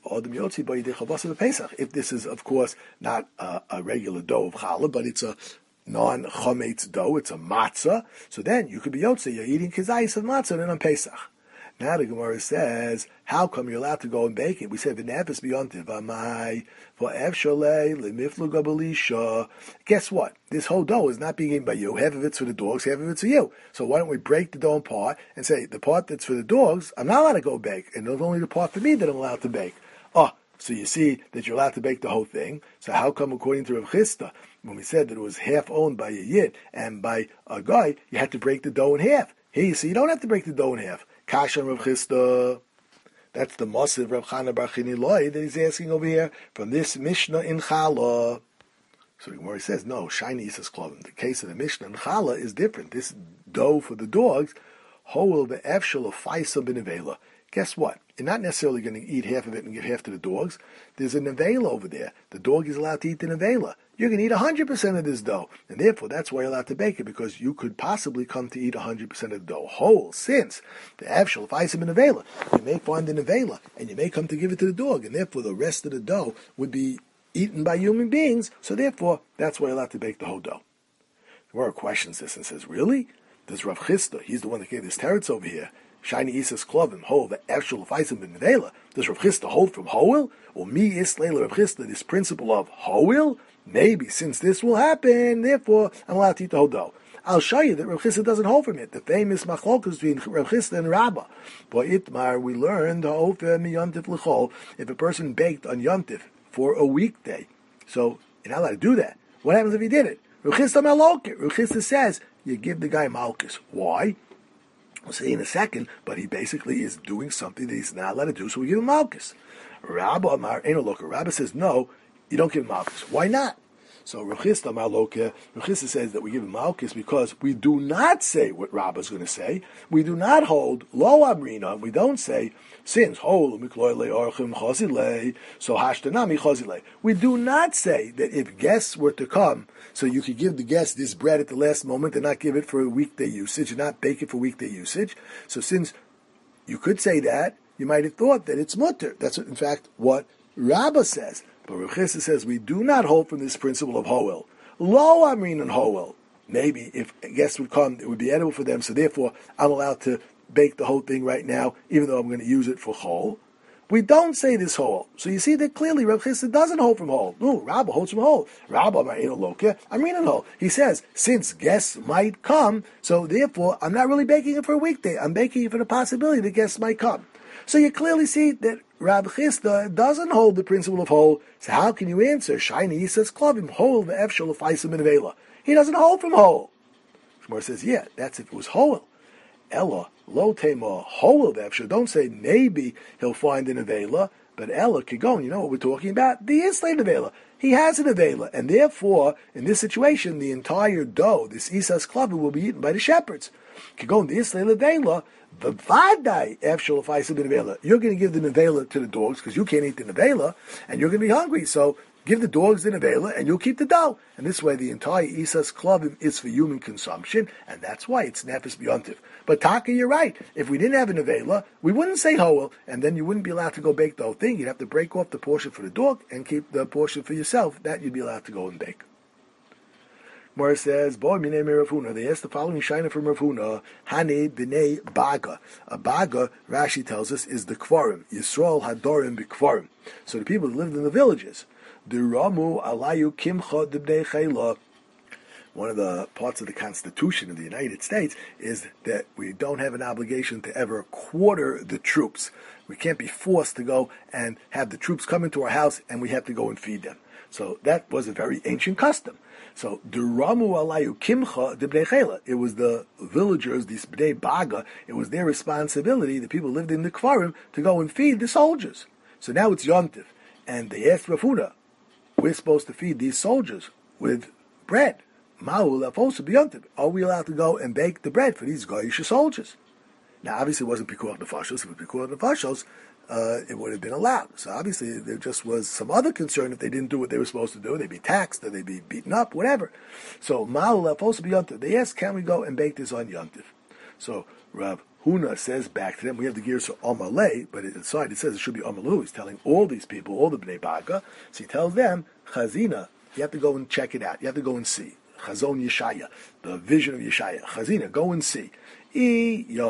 if this is, of course, not a, a regular dough of challah, but it's a non-chometz dough, it's a matzah, so then you could be yotze, you're eating kizayis of matzah and on Pesach. Now the Gemara says, how come you're allowed to go and bake it? We said, v'nefes b'yontiv, amai, v'ev sholei, l'mifluga b'lisha. Guess what? This whole dough is not being eaten by you. Half of it's for the dogs, half of it's for you. So why don't we break the dough apart and say, the part that's for the dogs, I'm not allowed to go bake, and there's only the part for me that I'm allowed to bake. Oh, so you see that you're allowed to bake the whole thing. So how come, according to Rav Chisda, when we said that it was half owned by a yid and by a guy, you had to break the dough in half? Here you see, you don't have to break the dough in half. Kasha Rav Chisda. That's the Mosiv Rav Chana Bar Chaniloi that he's asking over here from this Mishnah in Chala. So the Gemara says, no, shiny Isas Klovim. The case of the Mishnah in Chala is different. This dough for the dogs, Hoel be'efshel of Faisa b'nevela. Guess what? You're not necessarily going to eat half of it and give half to the dogs. There's a nevela over there. The dog is allowed to eat the nevela. You're going to eat one hundred percent of this dough. And therefore, that's why you're allowed to bake it, because you could possibly come to eat one hundred percent of the dough whole, since the efshel, if I say nevela, you may find the nevela, and you may come to give it to the dog, and therefore the rest of the dough would be eaten by human beings, so therefore, that's why you're allowed to bake the whole dough. The Gemara questions this and says, really? There's Rav Chisda, he's the one that gave this teretz over here. Shiny Isas Klovim, Ho, the Efshel Faisim ben Nevela. Does Rav Chisda hold from Hoel? Or me Isleila Rav Chisda, this principle of Hoel? Maybe, since this will happen, therefore I'm allowed to eat the whole dough. I'll show you that Rav Chisda doesn't hold from it. The famous machlokas between Rav Chisda and Rabbah. By Itmar, we learned Hofer mi Yontif L'chol. If a person baked on Yontif for a weekday, so you're not allowed to do that. What happens if he did it? Rav Chisda malokit. Rav Chisda says you give the guy malchus. Why? We'll see in a second, but he basically is doing something that he's not allowed to do, so we give him malchus. Rabba Amar Eno Loka. Rabba says, no, you don't give him malchus. Why not? So Rav Chisda Maloka, Rav Chisda says that we give him Malchus because we do not say what Rabbah is going to say. We do not hold Lo Amrina. We don't say, since Hol Mikloile Orchim Chazile, so Hashtanami Chazile. We do not say that if guests were to come, so you could give the guests this bread at the last moment and not give it for a weekday usage and not bake it for weekday usage. So since you could say that, you might have thought that it's mutter. That's, in fact, what Rabbah says. But Rav Chisda says we do not hold from this principle of Hoel. Lo Amrin and Hoel. Maybe if guests would come, it would be edible for them, so therefore I'm allowed to bake the whole thing right now, even though I'm going to use it for Hol. We don't say this Hol. So you see that clearly Rav Chisda doesn't hold from Hol. No, Rabbah holds from Hol. Rabbah Ma'ino Lokia, Amrin and Hol. He says, since guests might come, so therefore I'm not really baking it for a weekday. I'm baking it for the possibility that guests might come. So you clearly see that Rav Chisda doesn't hold the principle of Hol. So how can you answer? Shiny, he says, Klavim, Hol ve'efshel l'faisim in Avela. He doesn't hold from Hol. Shmuel says, yeah, that's if it was Hol. Ella, lo tema, Hol ve'efshel. Don't say maybe he'll find an Avela, but Ella Kigon, you know what we're talking about? The Islay Avela. He has an Avela, and therefore, in this situation, the entire dough, this Isas Klavim, will be eaten by the shepherds. Kigon, the Islay Avela, the Vadai Efshel L'faisim bin Avela. You're going to give the Nevela to the dogs because you can't eat the Nevela, and you're going to be hungry. So give the dogs the Nevela, and you'll keep the dough. And this way, the entire Isas Klavim is for human consumption, and that's why it's Nefesh B'yontif. But Taka, you're right. If we didn't have a Nevela, we wouldn't say Hoel, and then you wouldn't be allowed to go bake the whole thing. You'd have to break off the portion for the dog and keep the portion for yourself. That you'd be allowed to go and bake. Mora says, "Boy, my name is Rav Huna." They asked the following shaina from Rav Huna: Hane b'nei baga. A baga, Rashi tells us, is the kvarim. Yisrael hadorim b'kvarim. So the people that lived in the villages. The Ramu alayu kimcha d'bnei chayla. One of the parts of the Constitution of the United States is that we don't have an obligation to ever quarter the troops. We can't be forced to go and have the troops come into our house and we have to go and feed them. So that was a very ancient custom. So, Duramu alayu kimcha de bnei chayla. It was the villagers, these bnei baga, it was their responsibility, the people who lived in the kvarim, to go and feed the soldiers. So now it's Yontif. And they asked Rav Huna, we're supposed to feed these soldiers with bread. Ma'u la'fosu b'Yontif. Are we allowed to go and bake the bread for these Goyish soldiers? Now, obviously it wasn't Pikuach Nefashos. If it was Pikuach Nefashos, Uh, it would have been allowed. So obviously there just was some other concern if they didn't do what they were supposed to do. They'd be taxed, or they'd be beaten up, whatever. So Ma'ul supposed to be Yontif. They asked, can we go and bake this on Yontif? So Rav Huna says back to them, we have the gears for Amalei, but inside it says it should be Amalu. He's telling all these people, all the Bnei Baga. So he tells them, Chazina, you have to go and check it out. You have to go and see. Chazon Yeshaya, the vision of Yeshaya. Chazina, go and see. If you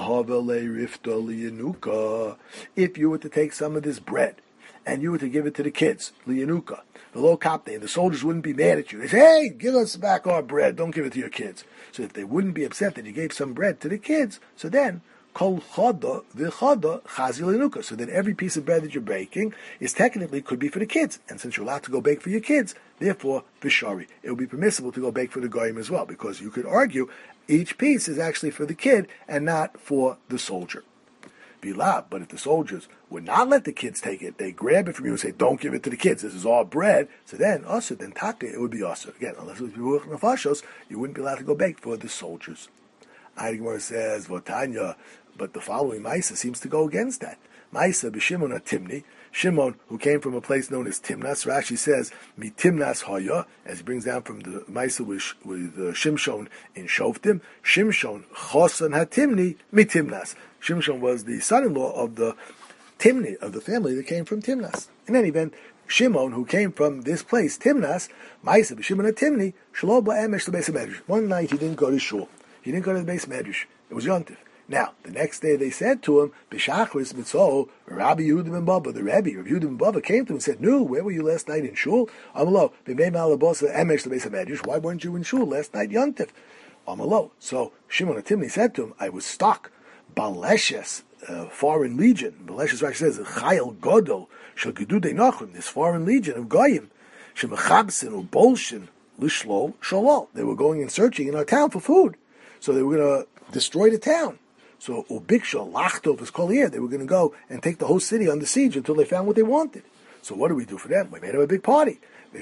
were to take some of this bread and you were to give it to the kids, liyanuka, the low kapte, and the soldiers wouldn't be mad at you. They say, hey, give us back our bread, don't give it to your kids. So if they wouldn't be upset that you gave some bread to the kids, so then, kol chada v'chada chazi liyanuka. So then every piece of bread that you're baking is technically could be for the kids. And since you're allowed to go bake for your kids, therefore, v'shari, it would be permissible to go bake for the goyim as well, because you could argue each piece is actually for the kid and not for the soldier. Bilab, but if the soldiers would not let the kids take it, they grab it from you and say, don't give it to the kids, this is all bread, so then, also, then taka, it would be also. Again, unless it was Piruach Nefashos, you wouldn't be allowed to go bake for the soldiers. Aydemar says, Votanya, but the following Maisa seems to go against that. Maisa b'Shimon Timni, Shimon, who came from a place known as Timnas, Rashi says, Mi Timnas Hoya, as he brings down from the Maisa with, with uh, Shimshon in Shoftim, Shimshon Chosan HaTimni, Mi Timnas. Shimshon was the son-in-law of the Timni, of the family that came from Timnas. In any event, Shimon, who came from this place, Timnas, Maisa b'Shimon HaTimni, Shlo ba'emesh the Beis HaMedrash. One night he didn't go to shul. He didn't go to the Beis HaMedrash. It was Yontif. Now, the next day they said to him, B'shachris mitzvah, Rabbi Yehuda ben Bava, the Rebbe, Rabbi Yehuda ben Bava came to him and said, no, where were you last night in shul? Amalo, b'mei malabosa emesh the Beis HaMedrash. Why weren't you in shul last night, Yontif? Amalo. So Shimon HaTimni said to him, I was stuck. Baleshes, uh, foreign legion. Baleshes actually says, Chayil Godol, Shal Gedudei Nachum, this foreign legion of Goyim, Shemachabsin, Ubolshin, Lishlo, Shalol. They were going and searching in our town for food. So they were going to destroy the town. So Ubiksha, Lachtov is called here. They were going to go and take the whole city under siege until they found what they wanted. So what do we do for them? We made them a big party. We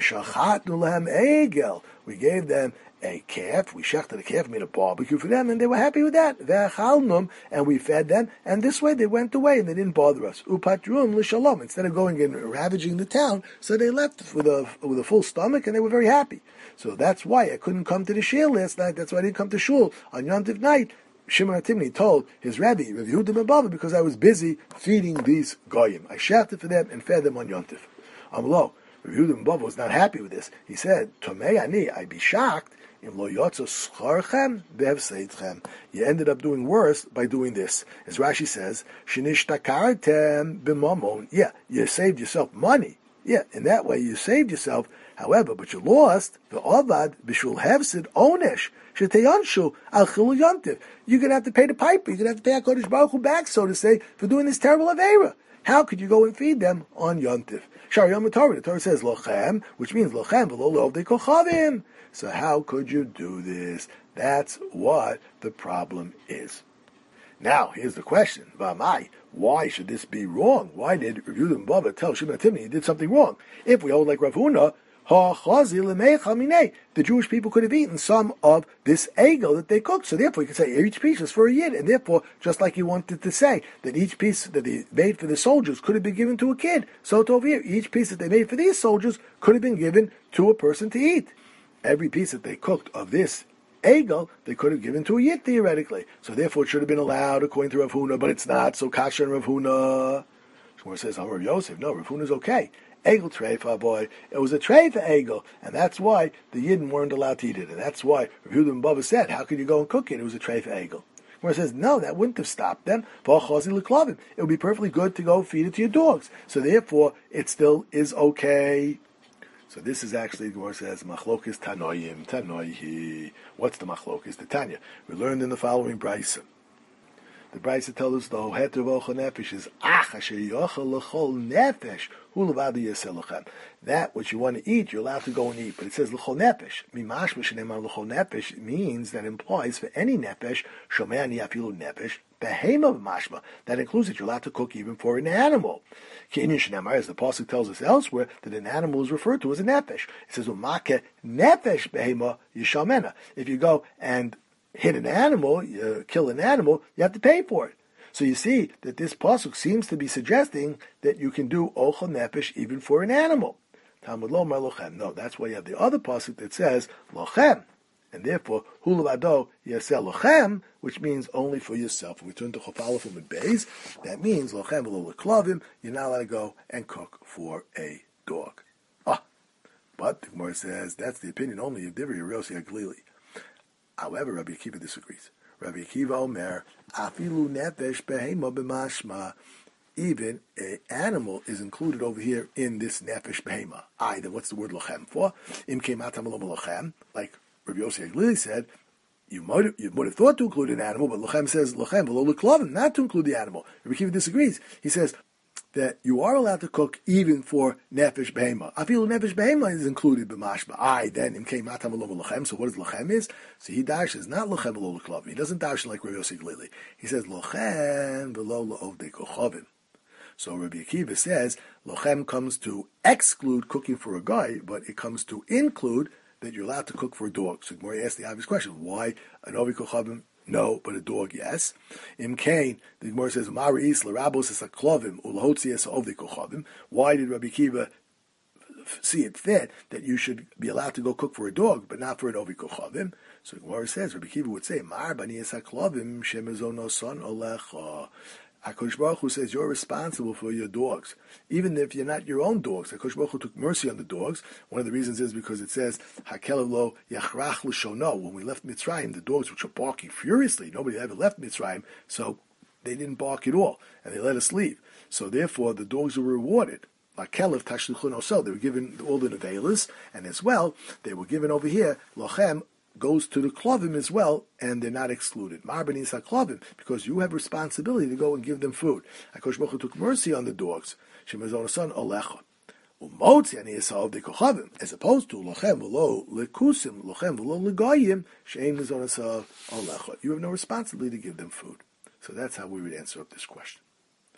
gave them a calf. We shechted a calf, made a barbecue for them, and they were happy with that. And we fed them, and this way they went away and they didn't bother us. Upatrum l'shalom. Instead of going and ravaging the town, so they left with a with a full stomach, and they were very happy. So that's why I couldn't come to the shul last night. That's why I didn't come to shul on Yom Tov night. Shimon HaTimni told his rabbi, Rav Yehuda ben Bava, because I was busy feeding these goyim. I shouted for them and fed them on Yom Tov. Amlo, Rav Yehuda ben Bava was not happy with this. He said, Tomei ani, I'd be shocked, im lo yotzo scharchem be'hefseidchem. You ended up doing worse by doing this. As Rashi says, Shinishtakartem b'mamon. Yeah, you saved yourself money. Yeah, in that way you saved yourself. However, but you lost the ovad b'shul hefsid onesh sheteyanshu al chilul yontiv. You're going to have to pay the piper. You're going to have to pay HaKadosh Baruch Hu back, so to say, for doing this terrible avera. How could you go and feed them on yontiv? Shar Yom Torah. The Torah says lochem, which means lochem v'lo le'ovdei kochavim. So how could you do this? That's what the problem is. Now, here's the question. V'amai, why should this be wrong? Why did Rav Yehuda ben Bava tell Shimon HaTimni he did something wrong? If we hold like Rav Huna, the Jewish people could have eaten some of this egel that they cooked. So therefore you could say each piece was for a yid. And therefore, just like you wanted to say that each piece that they made for the soldiers could have been given to a kid. So over here, each piece that they made for these soldiers could have been given to a person to eat. Every piece that they cooked of this egel, they could have given to a yid theoretically. So therefore it should have been allowed according to Rav Huna, but it's not. So kasher and Rav Huna. Shmuel says, I'm Rav Yosef. No, Rav Huna's okay. Egel treifa, boy. It was a treifa egel, and that's why the Yidden weren't allowed to eat it. And that's why Rav Yehuda ben Bava said, how could you go and cook it? It was a treifa egel. Where it says, no, that wouldn't have stopped them. It would be perfectly good to go feed it to your dogs. So therefore, it still is okay. So this is actually, the Gemara says, machlokes tanoim, tanoihi. What's the machlokes? The Tanya. We learned in the following brisa. The brisa tells us the heter v'ochel nefesh is ach asher yochel l'chol nefesh hu levadu yaseh lochem. That which you want to eat, you're allowed to go and eat. But it says l'chol nefesh. Mimashma shenemar l'chol nefesh means that implies for any nefesh shomei ani afilu nefesh behema b'mashma. That includes that you're allowed to cook even for an animal. Kinyan shenemar, as the pasuk tells us elsewhere, that an animal is referred to as a nefesh. It says umake nefesh behema yishamena. If you go and hit an animal, you kill an animal, you have to pay for it. So you see that this pasuk seems to be suggesting that you can do ochel nefesh even for an animal. Talmud lo mar lochem. No, that's why you have the other pasuk that says lochem, and therefore hu levado yaseh lochem, which means only for yourself. When we turn to Chofalef and Beis, that means lochem v'lo leklavim. You're not allowed to go and cook for a dog. Ah, but the Gemara says that's the opinion only of Divrei Yossi HaGlili. However, Rabbi Akiva disagrees. Rabbi Akiva Omer, afilu nefesh behema b'mashma. Even an animal is included over here in this nefesh behema. I, then what's the word lochem for? Im keimatam lo lochem, like Rabbi Yossi HaGlili said, you might have, you might have thought to include an animal, but lochem says lochem v'lo leklavim, not to include the animal. Rabbi Akiva disagrees. He says that you are allowed to cook even for nefesh behema. Afilu nefesh behema is included b'mashma. I then im kei matam lo lochem. So what does lochem is? So he dashes not lochem lo leklavim. He doesn't dash like Rabbi Yossi HaGlili. He says lochem v'lo le'ovdei kochavim. So Rabbi Akiva says lochem comes to exclude cooking for a guy, but it comes to include that you're allowed to cook for a dog. So Gemara asks the obvious question: why an ovdei kochavim? No, but a dog, yes. Im Kain, the Gemara says, Mari'is l'rabos es ha'klovim u'lahotzi es ha'ovdei kochavim. Why did Rabbi Akiva see it fit that you should be allowed to go cook for a dog, but not for an ovdei kochavim? So the Gemara says, Rabbi Akiva would say, Mar bani es ha'klovim shemezon son olecha. HaKadosh Baruch Hu says you're responsible for your dogs, even if you're not your own dogs. HaKadosh Baruch Hu took mercy on the dogs. One of the reasons is because it says Hakelev lo yachrach l'shono. When we left Mitzrayim, the dogs which were barking furiously, nobody ever left Mitzrayim, so they didn't bark at all, and they let us leave. So therefore, the dogs were rewarded. Hakelev tashlichun osel. They were given all the nevelas, and as well, they were given over here lochem goes to the klovim as well, and they're not excluded. Marbanis HaKlovim, because you have responsibility to go and give them food. HaKadosh Baruch Hu took mercy on the dogs. Shemazon son olecha. Umotzi ani yisah of the kochavim, as opposed to lochem v'lo lekusim, lochem v'lo legoyim, she'em mizon yisah olecha. You have no responsibility to give them food. So that's how we would answer up this question.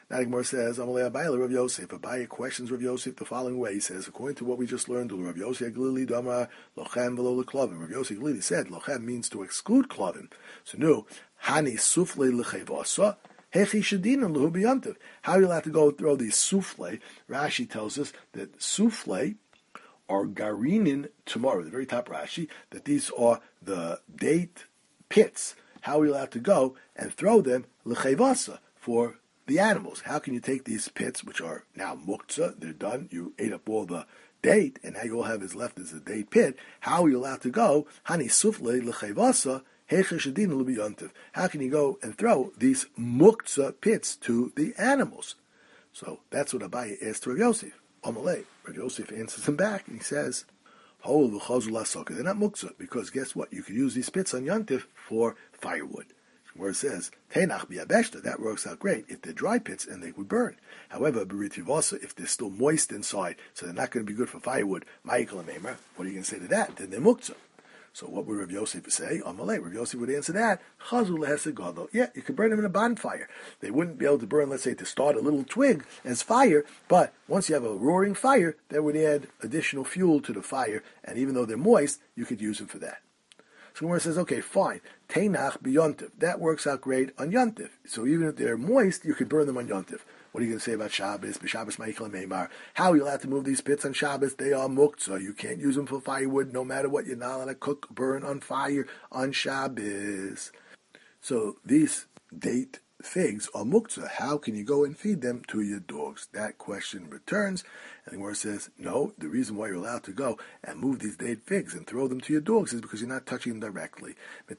Now the Gemara says, Amalei Abaye Rav Yosef. Abaye questions Rav Yosef the following way. He says, according to what we just learned, Rav Yosef Glili Damar Lochem V'lo L'Klavim. Rav Yosef Glili said, Lochem means to exclude Klavim. So no, Hani Sufle L'Chevasa. Hechi Shadina L'Hu B'Yantiv. How are you allowed to go throw these souffle? Rashi tells us that souffle are garinin tomorrow, the very top Rashi, that these are the date pits. How are you allowed to go and throw them l'chevasa for the animals? How can you take these pits, which are now muktzah, they're done, you ate up all the date, and now you all have is left is a date pit. How are you allowed to go? Hani sufle l'chevasa hecha shadin l'biyantiv. How can you go and throw these muktzah pits to the animals? So that's what Abaye asked Rav Yosef. Amalei. Rav Yosef answers him back, and he says, they're not muktzah, because guess what? You can use these pits on Yontif for firewood. Where it says, Teinach biabeshta, that works out great if they're dry pits and they would burn. However, beritivasa, if they're still moist inside, so they're not going to be good for firewood, ma'ikal amemer, what are you going to say to that? Then they're muktzah. So what would Rav Yosef say? Amalei. Rav Yosef would answer that. Chazul lehesed gadol. Yeah, you could burn them in a bonfire. They wouldn't be able to burn, let's say, to start a little twig as fire, but once you have a roaring fire, that would add additional fuel to the fire, and even though they're moist, you could use them for that. So Gemara says, okay, fine. Teinach b'yontiv. That works out great on yontiv. So even if they're moist, you could burn them on yontiv. What are you going to say about Shabbos? B'Shabbos ma'ikal meimar. How are you allowed to move these pits on Shabbos? They are muktzah. You can't use them for firewood, no matter what. You're not allowed to cook, burn on fire on Shabbos. So these date figs are muktzah. How can you go and feed them to your dogs? That question returns, and the Gemara says, no, the reason why you're allowed to go and move these date figs and throw them to your dogs is because you're not touching them directly. You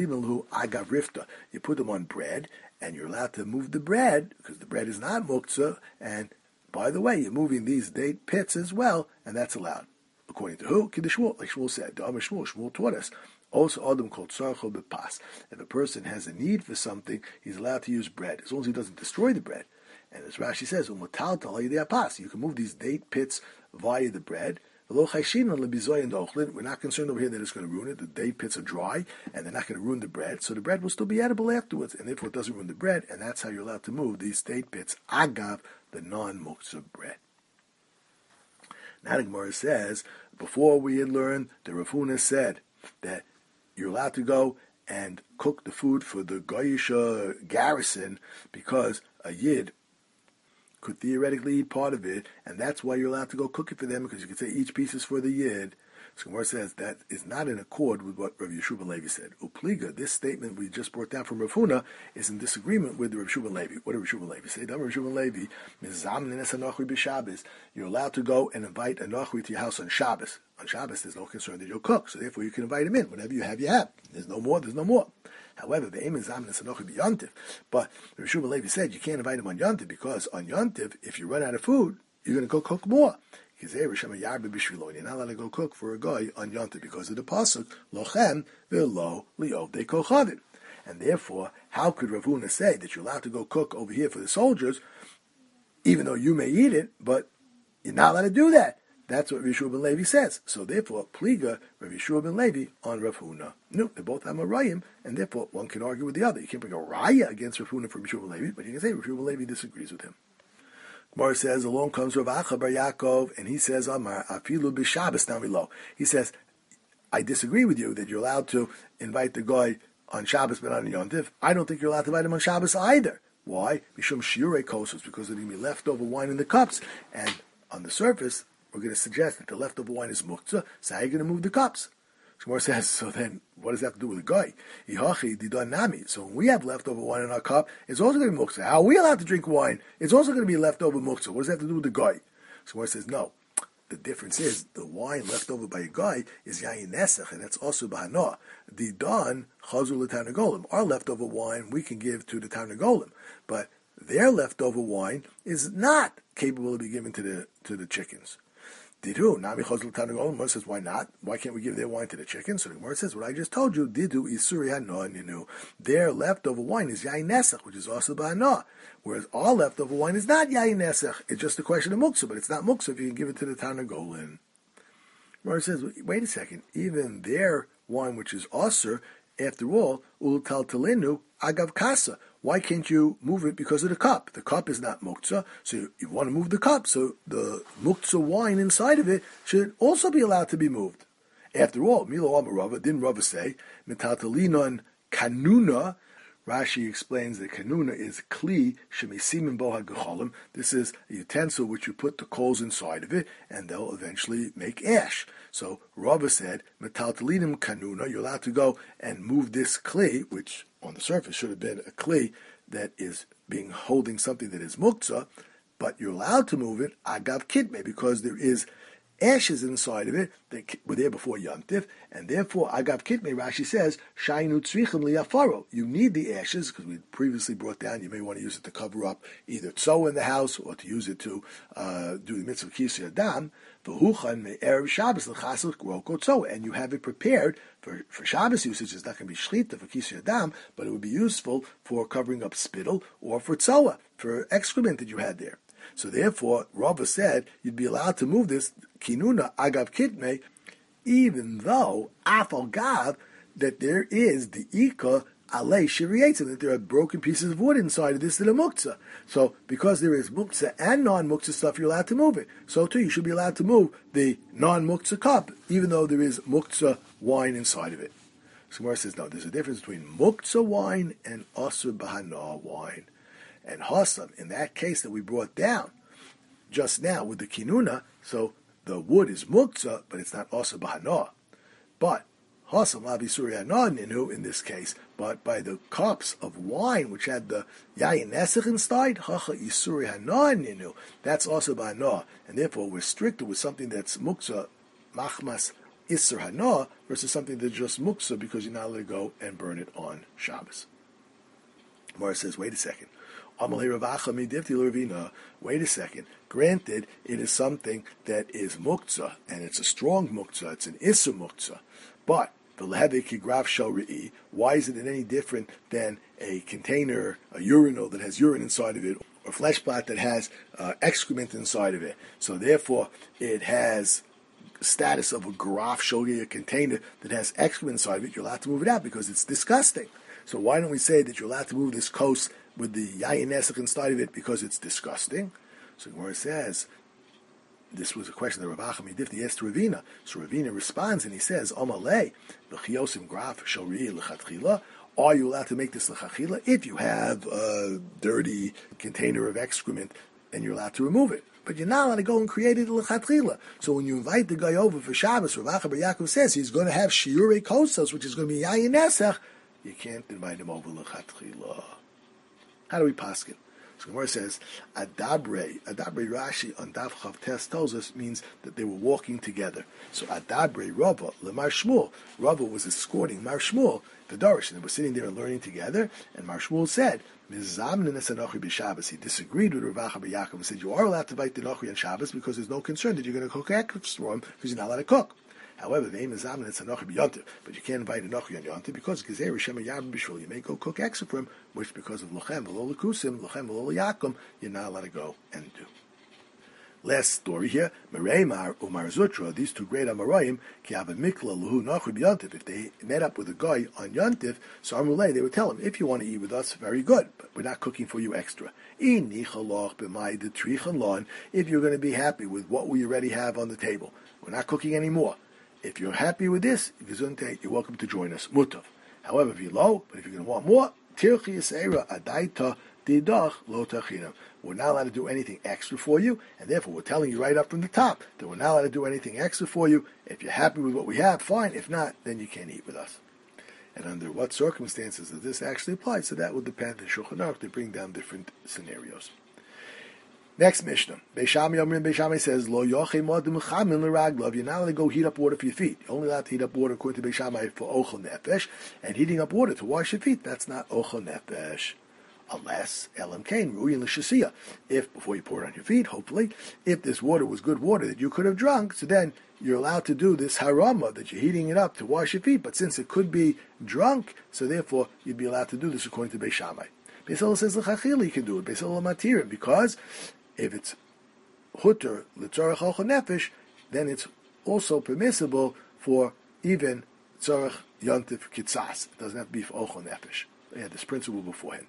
put them on bread, and you're allowed to move the bread, because the bread is not muktzah, and by the way, you're moving these date pits as well, and that's allowed. According to who? Kiddush Shmuel, like Shmuel said. Shmuel, Shmuel taught us. Also, Adam called tzarcho bepas. If a person has a need for something, he's allowed to use bread, as long as he doesn't destroy the bread. And as Rashi says, you can move these date pits via the bread. We're not concerned over here that it's going to ruin it. The date pits are dry, and they're not going to ruin the bread, so the bread will still be edible afterwards, and therefore it doesn't ruin the bread, and that's how you're allowed to move these date pits, agav, the non-muktzah bread. Now the Gemara says, before we had learned, the Rav Huna said that you're allowed to go and cook the food for the Goyish garrison because a Yid could theoretically eat part of it, and that's why you're allowed to go cook it for them, because you could say each piece is for the Yid. So Gemara says that is not in accord with what Rav Yeshua ben Levi said. Upliga, this statement we just brought down from Rav Huna, is in disagreement with the Rav Yeshua ben Levi. What did Rav Yeshua ben Levi say? Rav Yeshua ben Levi, you're allowed to go and invite a Nachri to your house on Shabbos. On Shabbos, there's no concern that you'll cook, so therefore you can invite him in. Whatever you have, you have. There's no more, there's no more. However, the aim is Yontif. But Rav Yeshua ben Levi said you can't invite him on Yontif, because on Yontif, if you run out of food, you're going to go cook more. You're not allowed to go cook for a guy on Yontif because of the pasuk lochem v'lo li'ovdei kochavim. And therefore, how could Rav Huna say that you're allowed to go cook over here for the soldiers, even though you may eat it, but you're not allowed to do that? That's what Rav Yeshua ben Levi says. So therefore, pliga Rav Yeshua ben Levi on Rav Huna. No, they both have a rayim, and therefore one can argue with the other. You can't bring a raya against Rav Huna from Rav Yeshua ben Levi, but you can say Rav Yeshua ben Levi disagrees with him. Gemara says, along comes Rav Acha bar Yaakov, and he says, Amar, afilu b'Shabbos namilo. He says, I disagree with you that you're allowed to invite the guy on Shabbos but not on Yontif. I don't think you're allowed to invite him on Shabbos either. Why? Mishum shiurei kosos, because there's going to be leftover wine in the cups, and on the surface, we're going to suggest that the leftover wine is muktzah, so how are you going to move the cups? Shmuel says, so then, what does that have to do with the guy? So when we have leftover wine in our cup, it's also going to be muktzah. How are we allowed to drink wine? It's also going to be leftover muktzah. What does that have to do with the guy? Shmuel says, no. The difference is, the wine left over by a guy is yayin nesach, and that's also bahanoah. The don chazul l'tarnagolim. Our leftover wine we can give to the tarnagolim, but their leftover wine is not capable of being given to the to the chickens. Didu, Nami Chazul Tanagol, Gemara says, why not? Why can't we give their wine to the chickens? So the Gemara says, what I just told you, Didu Isuri Hanoah Ninu. Their leftover wine is Yain Nesach, which is also Ba'anoah. Whereas our leftover wine is not Yain Nesach. It's just a question of Muktzah, but it's not Muktzah if you can give it to the Tanagolin. Gemara says, wait a second, even their wine, which is Aser, after all, Ul Tal Talinu, agav kasa. Why can't you move it because of the cup? The cup is not muktzah, so you, you want to move the cup, so the muktzah wine inside of it should also be allowed to be moved. After all, Milo Amar Rava, didn't Rava say, Metatalinon kanuna? Rashi explains that kanuna is kli shemisimin boha gecholim. This is a utensil which you put the coals inside of it, and they'll eventually make ash. So Rava said, Metatalinim kanuna, you're allowed to go and move this kli, which on the surface should have been a kli that is being holding something that is muktzah, but you're allowed to move it agav kitme, because there is ashes inside of it that were there before Yom Tif, and therefore agav kitme, Rashi says, shainu tzrichim liyafaro. You need the ashes, because we previously brought down, you may want to use it to cover up either tzoa in the house, or to use it to uh, do the mitzvah kisei adam, v'huchan me'erev Shabbos l'chasel roko tzoa, and you have it prepared for, for Shabbos usage. It's not going to be shlita for kisei adam, but it would be useful for covering up spittle, or for tzoa, for excrement that you had there. So therefore, Rava said you'd be allowed to move this kinuna agav kitme, even though afal gav, that there is the ika alei shiriyetza, that there are broken pieces of wood inside of this that are muktzah. So because there is muktzah and non-muktzah stuff, you're allowed to move it. So too, you should be allowed to move the non-muktzah cup, even though there is muktzah wine inside of it. So Gemara says, no, there's a difference between muktzah wine and asur b'hana wine. And Hassam, in that case that we brought down just now with the kinuna, so the wood is muktzah, but it's not also b'hana. But Hassam lavi suri hana ninu in this case, but by the cups of wine which had the yayin nesach inside, hacha isuri hana ninu, that's also b'hana, and therefore we're stricter with something that's muktzah machmas isur hana versus something that's just muktzah because you're not allowed to go and burn it on Shabbos. Mara says, wait a second. Wait a second. Granted, it is something that is muktzah, and it's a strong muktzah, it's an issa muktzah. But why is it any different than a container, a urinal that has urine inside of it, or a flesh pot that has uh, excrement inside of it? So therefore, it has status of a graf shogri, a container that has excrement inside of it. You're allowed to move it out because it's disgusting. So why don't we say that you're allowed to move this kos with the yayin nesach inside of it because it's disgusting? So Gemara says, this was a question that Rav Acham Yidifti asked Ravina. So Ravina responds and he says, Amalei, v'chiyosim graf shori l'chatchila. Are you allowed to make this l'chatchila? If you have a dirty container of excrement, then you're allowed to remove it. But you're not allowed to go and create it l'chatchila. So when you invite the guy over for Shabbos, Rav Acham Bar Yaakov says he's going to have shiurei kosos, which is going to be yayin nesach. You can't invite him over l'chatchila. How do we paskin? So Gemara says, Adabre, Adabre Rashi on Daf Chav Tes tells us means that they were walking together. So Adabre Rava leMar Shmuel. Rava was escorting Mar Shmuel, the Darish, and they were sitting there and learning together. And Mar Shmuel said, he disagreed with Rav Acham Bar Yaakov and said, you are allowed to invite the Nochi on Shabbos because there's no concern that you're going to cook extra for him because you're not allowed to cook. However, the aim is zamen it's a nochi b'yontiv, but you can't invite a nochi on yontiv because gezer shema yabim b'shvil. You may go cook extra for him, which because of lochem v'lo l'kusim, lochem v'lo l'yakum, you're not allowed to go and do. Last story here: Mereimar Umar Zutra. These two great Amoraim ki have a mikla luhu nochi b'yontiv. If they met up with a guy on yontiv, so Amrulay they would tell him, if you want to eat with us, very good, but we're not cooking for you extra. If you're going to be happy with what we already have on the table, we're not cooking anymore. If you're happy with this, you're welcome to join us. Mutav. However, if you're low, but if you're going to want more, we're not allowed to do anything extra for you, and therefore we're telling you right up from the top that we're not allowed to do anything extra for you. If you're happy with what we have, fine. If not, then you can't eat with us. And under what circumstances does this actually apply? So that would depend on Shulchan Aruch to bring down different scenarios. Next Mishnah. Beishami Omrim Beishami says, Lo yochei modim chamin l'raglov. You're not allowed to go heat up water for your feet. You're only allowed to heat up water according to Beishami for ochel nefesh. And heating up water to wash your feet, that's not ochel nefesh. Unless, elam kain, ru'yin l'shasiyah. If, before you pour it on your feet, hopefully, if this water was good water that you could have drunk, so then you're allowed to do this harama, that you're heating it up to wash your feet. But since it could be drunk, so therefore you'd be allowed to do this according to Beishami. Beis Hillel says, l'chachil, you can do it. Beis Hillel matirim, because if it's hutter l'tzorach ochel nefesh, then it's also permissible for even tzorach yontif kitzas. It doesn't have to be for ochel nefesh. They had this principle beforehand.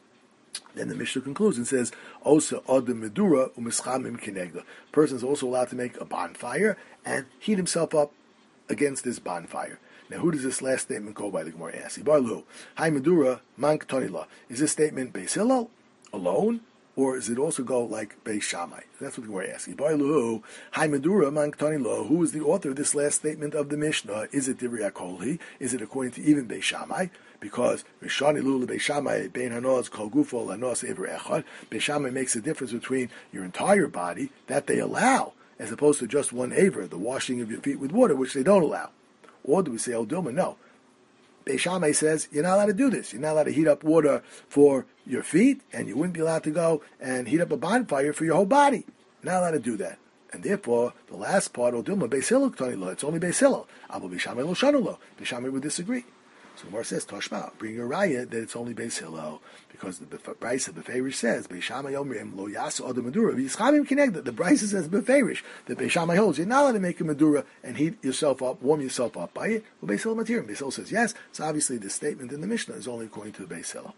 Then the Mishnah concludes and says, "Osa adam medura umischamim kinegda." Person is also allowed to make a bonfire and heat himself up against this bonfire. Now, who does this last statement go by? The Gemara asks. Ibarlu, Hai medura mank tonila. Is this statement Beis Hillel alone, or does it also go like Beis Shammai? That's what the Gemara asks. Ibarlu, Hai medura mank tonila. Who is the author of this last statement of the Mishnah? Is it Divrei HaKolhi? Is it according to even Beis Shammai? Because Rishani Lula Beis Shammai Bein Hanos Kol Gufo Lanos Ever Echad. Beis Shammai makes a difference between your entire body that they allow, as opposed to just one aver, the washing of your feet with water, which they don't allow. Or do we say, oh, Dilma? No. Beis Shammai says you're not allowed to do this. You're not allowed to heat up water for your feet, and you wouldn't be allowed to go and heat up a bonfire for your whole body. You're not allowed to do that. And therefore, the last part, oh, Dilma, Beis Hillel Ktani Lo, it's only Beis Hillel. Abu Beis Shammai Lo Shanu Lo. Beis Shammai would disagree. So the Gemara says, Toshma, bring a raya that it's only Beis Hillel, because the Brisa of Beferish says, Beis Shammai Omrim Lo Yasu Adam Medura V'Yischamim Kinegda. The Brisa says Beferish that Beis Shammai holds you're not allowed to make a Medura and heat yourself up, warm yourself up by it. Well, Beis Hillel Matir. Beis Hillel says yes. So obviously, the statement in the Mishnah is only according to the Beis Hillel.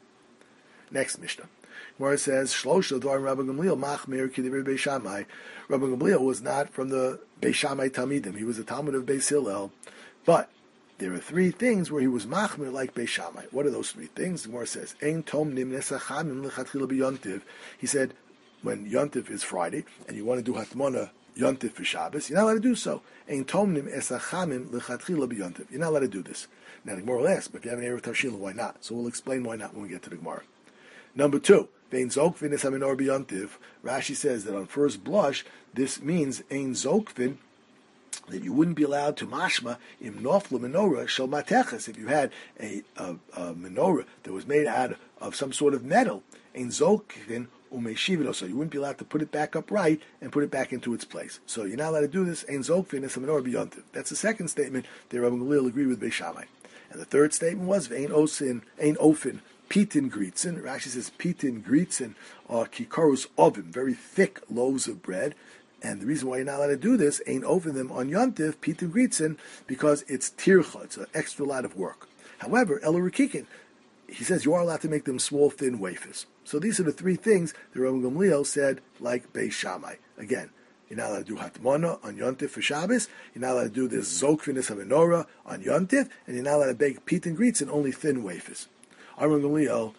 Next Mishnah, where it says Shlosha Dvarim Rabbi Gamliel Machmir K'Divrei Beis Shammai. Rabbi Gamliel was not from the Beis Shammai Talmidim. He was a Talmud of Beis Hillel, but there are three things where he was machmir like Beis Shammai. What are those three things? The Gemara says, Ein tom nim nesachamim lechatchila b'yontiv. He said, when Yontiv is Friday, and you want to do hatmona Yontiv for Shabbos, you're not allowed to do so. Ein tom nim esachamim lechatchila b'yontiv. You're not allowed to do this. Now the Gemara will ask, but if you have an Erev Tavshilin, why not? So we'll explain why not when we get to the Gemara. Number two, Vein zokvin es haminor b'yontiv. Rashi says that on first blush, this means ein zokvin, that you wouldn't be allowed to mashma im noflu menorah shel mateches. If you had a, a, a menorah that was made out of some sort of metal, ein zokvin umeshivino, so you wouldn't be allowed to put it back upright and put it back into its place. So you're not allowed to do this. Ein zokvin es haminor b'yontiv. That's the second statement that Rabbi Gamliel agreed with Beis Shammai. And the third statement was vein osin ein ofin pitin gritzen. Rashi says pitin gritzen are kikarus ovim, very thick loaves of bread. And the reason why you're not allowed to do this ain't over them on Yontif, Pitim Gritzen, because it's tircha, it's an extra lot of work. However, Elorikikin, he says you are allowed to make them small, thin wafers. So these are the three things that Rabbi Gamliel said, like Beis Shammai. Again, you're not allowed to do Hatmana on Yontif for Shabbos, you're not allowed to do this Zokvinis of Menorah on Yontif, and you're not allowed to bake Pitim Gritzen, only thin wafers. Rabbi Gamliel,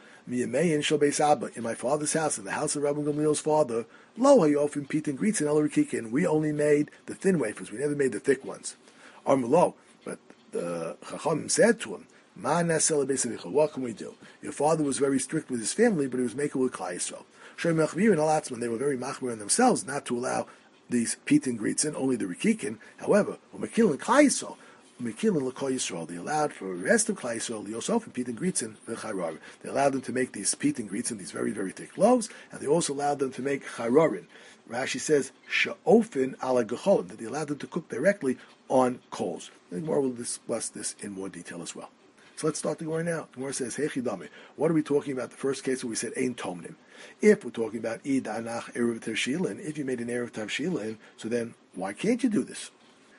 in my father's house, in the house of Rabbi Gamliel's father, lo hayofim pitin gritzen elorikikin. We only made the thin wafers. We never made the thick ones. Armulo, but the Chachamim said to him, "Ma nasel beisavicha." What can we do? Your father was very strict with his family, but he was making with Klal Yisrael. Shem mechmir and alatzman, they were very machmir in themselves, not to allow these pitin gritzen, only the rikikin. However, umekil and Klal Yisrael. They allowed for the rest of Klal Yisrael, Yosef and Pitin Gritzen, v'chayrorin. They allowed them to make these Pitin Gritzen, these very, very thick loaves, and they also allowed them to make chayrorin. Rashi says, sha'ofin ala gecholim, that they allowed them to cook directly on coals. I think more will discuss this in more detail as well. So let's start the Gemara now. The Gemara says, Hey Chidame, what are we talking about? The first case where we said, Ein Tomnim. If we're talking about Id Anach Erev Tavshilin, if you made an Erev Tavshilin, so then why can't you do this?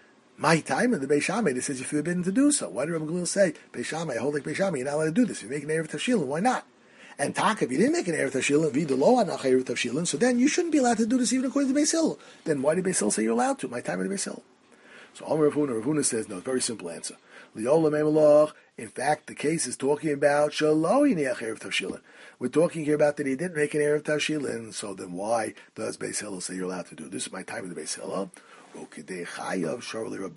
My time in the Beis Shammai, it says you're forbidden to do so. Why did Rabbi Gamliel say, Beis Shammai, I hold like Beis Shammai, you're not allowed to do this. If you make an Erev Tavshilin, why not? And Tak, if you didn't make an Erev Tavshilin, Vida Lo Anach Erev Tavshilin, so then you shouldn't be allowed to do this even according to Beis Hillel. Then why did Beis Hillel say you're allowed to? My time in the Beis Hillel. So Amar Rav Huna, Rav Huna says, no, very simple answer. Liola Memalach, in fact, the case is talking about Shalo Yineach Erev Tavshilin. We're talking here about that he didn't make an Erev Tavshilin, so then why does Beis Hillel say you're allowed to do this? Is my time in the Beis Hillel. And Rav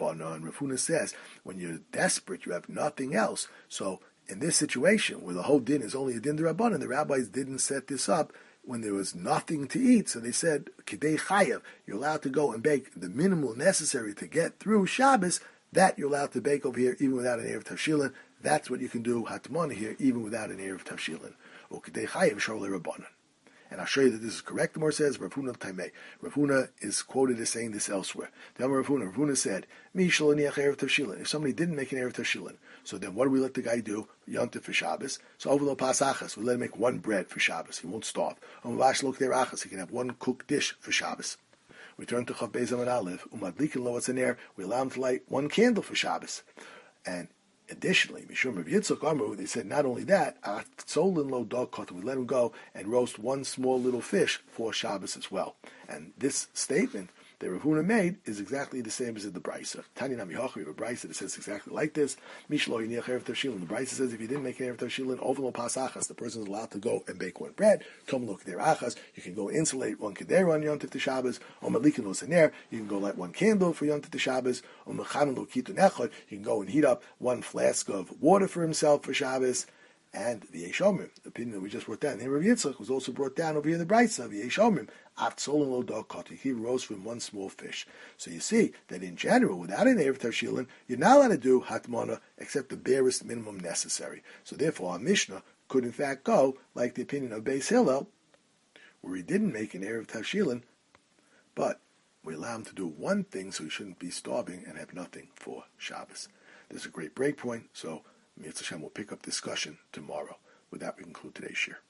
Huna says, when you're desperate, you have nothing else. So in this situation, where the whole din is only a din d'Rabbanan, the rabbis didn't set this up when there was nothing to eat. So they said, Kidei Chayav, you're allowed to go and bake the minimal necessary to get through Shabbos. That you're allowed to bake over here, even without an Erev Tavshilin. That's what you can do, Hatmana here, even without an Erev Tavshilin. Kidei Chayav, Shor Rabbanan. And I'll show you that this is correct. The Gemara says, Rav Huna Taimei. Rav Huna is quoted as saying this elsewhere. The Rav Huna, Rav Huna said, Mi shalaniach erev tavshilin. If somebody didn't make an erev tavshilin, so then what do we let the guy do? Yontif for Shabbos. So over the pasachas, we let him make one bread for Shabbos. He won't starve. On vash lok der achas, he can have one cooked dish for Shabbos. We turn to Chav Beis Amud Aleph. Umadlikin lo atzner. We allow him to light one candle for Shabbos. And Additionally, Mishum Rav Yitzchak Amru, they said not only that, Atzolin lo dog kata, we let him go and roast one small little fish for Shabbos as well. And this statement that Rav Huna made is exactly the same as in the Brisa. Tani Nami Hocha, we have a Brisa that says exactly like this. Mishlo Yiniach Erev Tavshilin. The Brisa says if you didn't make an Erev Tavshilin, Ovel Pas Achas, the person is allowed to go and bake one bread. Tom Lo Keder Achas, you can go insulate one Keder on Yom Tov to Shabbos. Or Malikin Lo Saner, you can go light one candle for Yom Tov to Shabbos. Or Mechanan Lo Kitun Echad, you can go and heat up one flask of water for himself for Shabbos. And the Yesh Omrim, the opinion that we just brought down here, Rav Yitzchak was also brought down over here in the Brisa of Yesh Omrim. Atzolin lo dog kata, he rose from one small fish. So you see that in general, without an Erev Tavshilin, you're not allowed to do hatmana except the barest minimum necessary. So therefore, our Mishnah could in fact go like the opinion of Beis Hillel, where he didn't make an Erev Tavshilin, but we allow him to do one thing so he shouldn't be starving and have nothing for Shabbos. There's a great break point, so Mitzvah Hashem will pick up discussion tomorrow. With that, we conclude today's shir.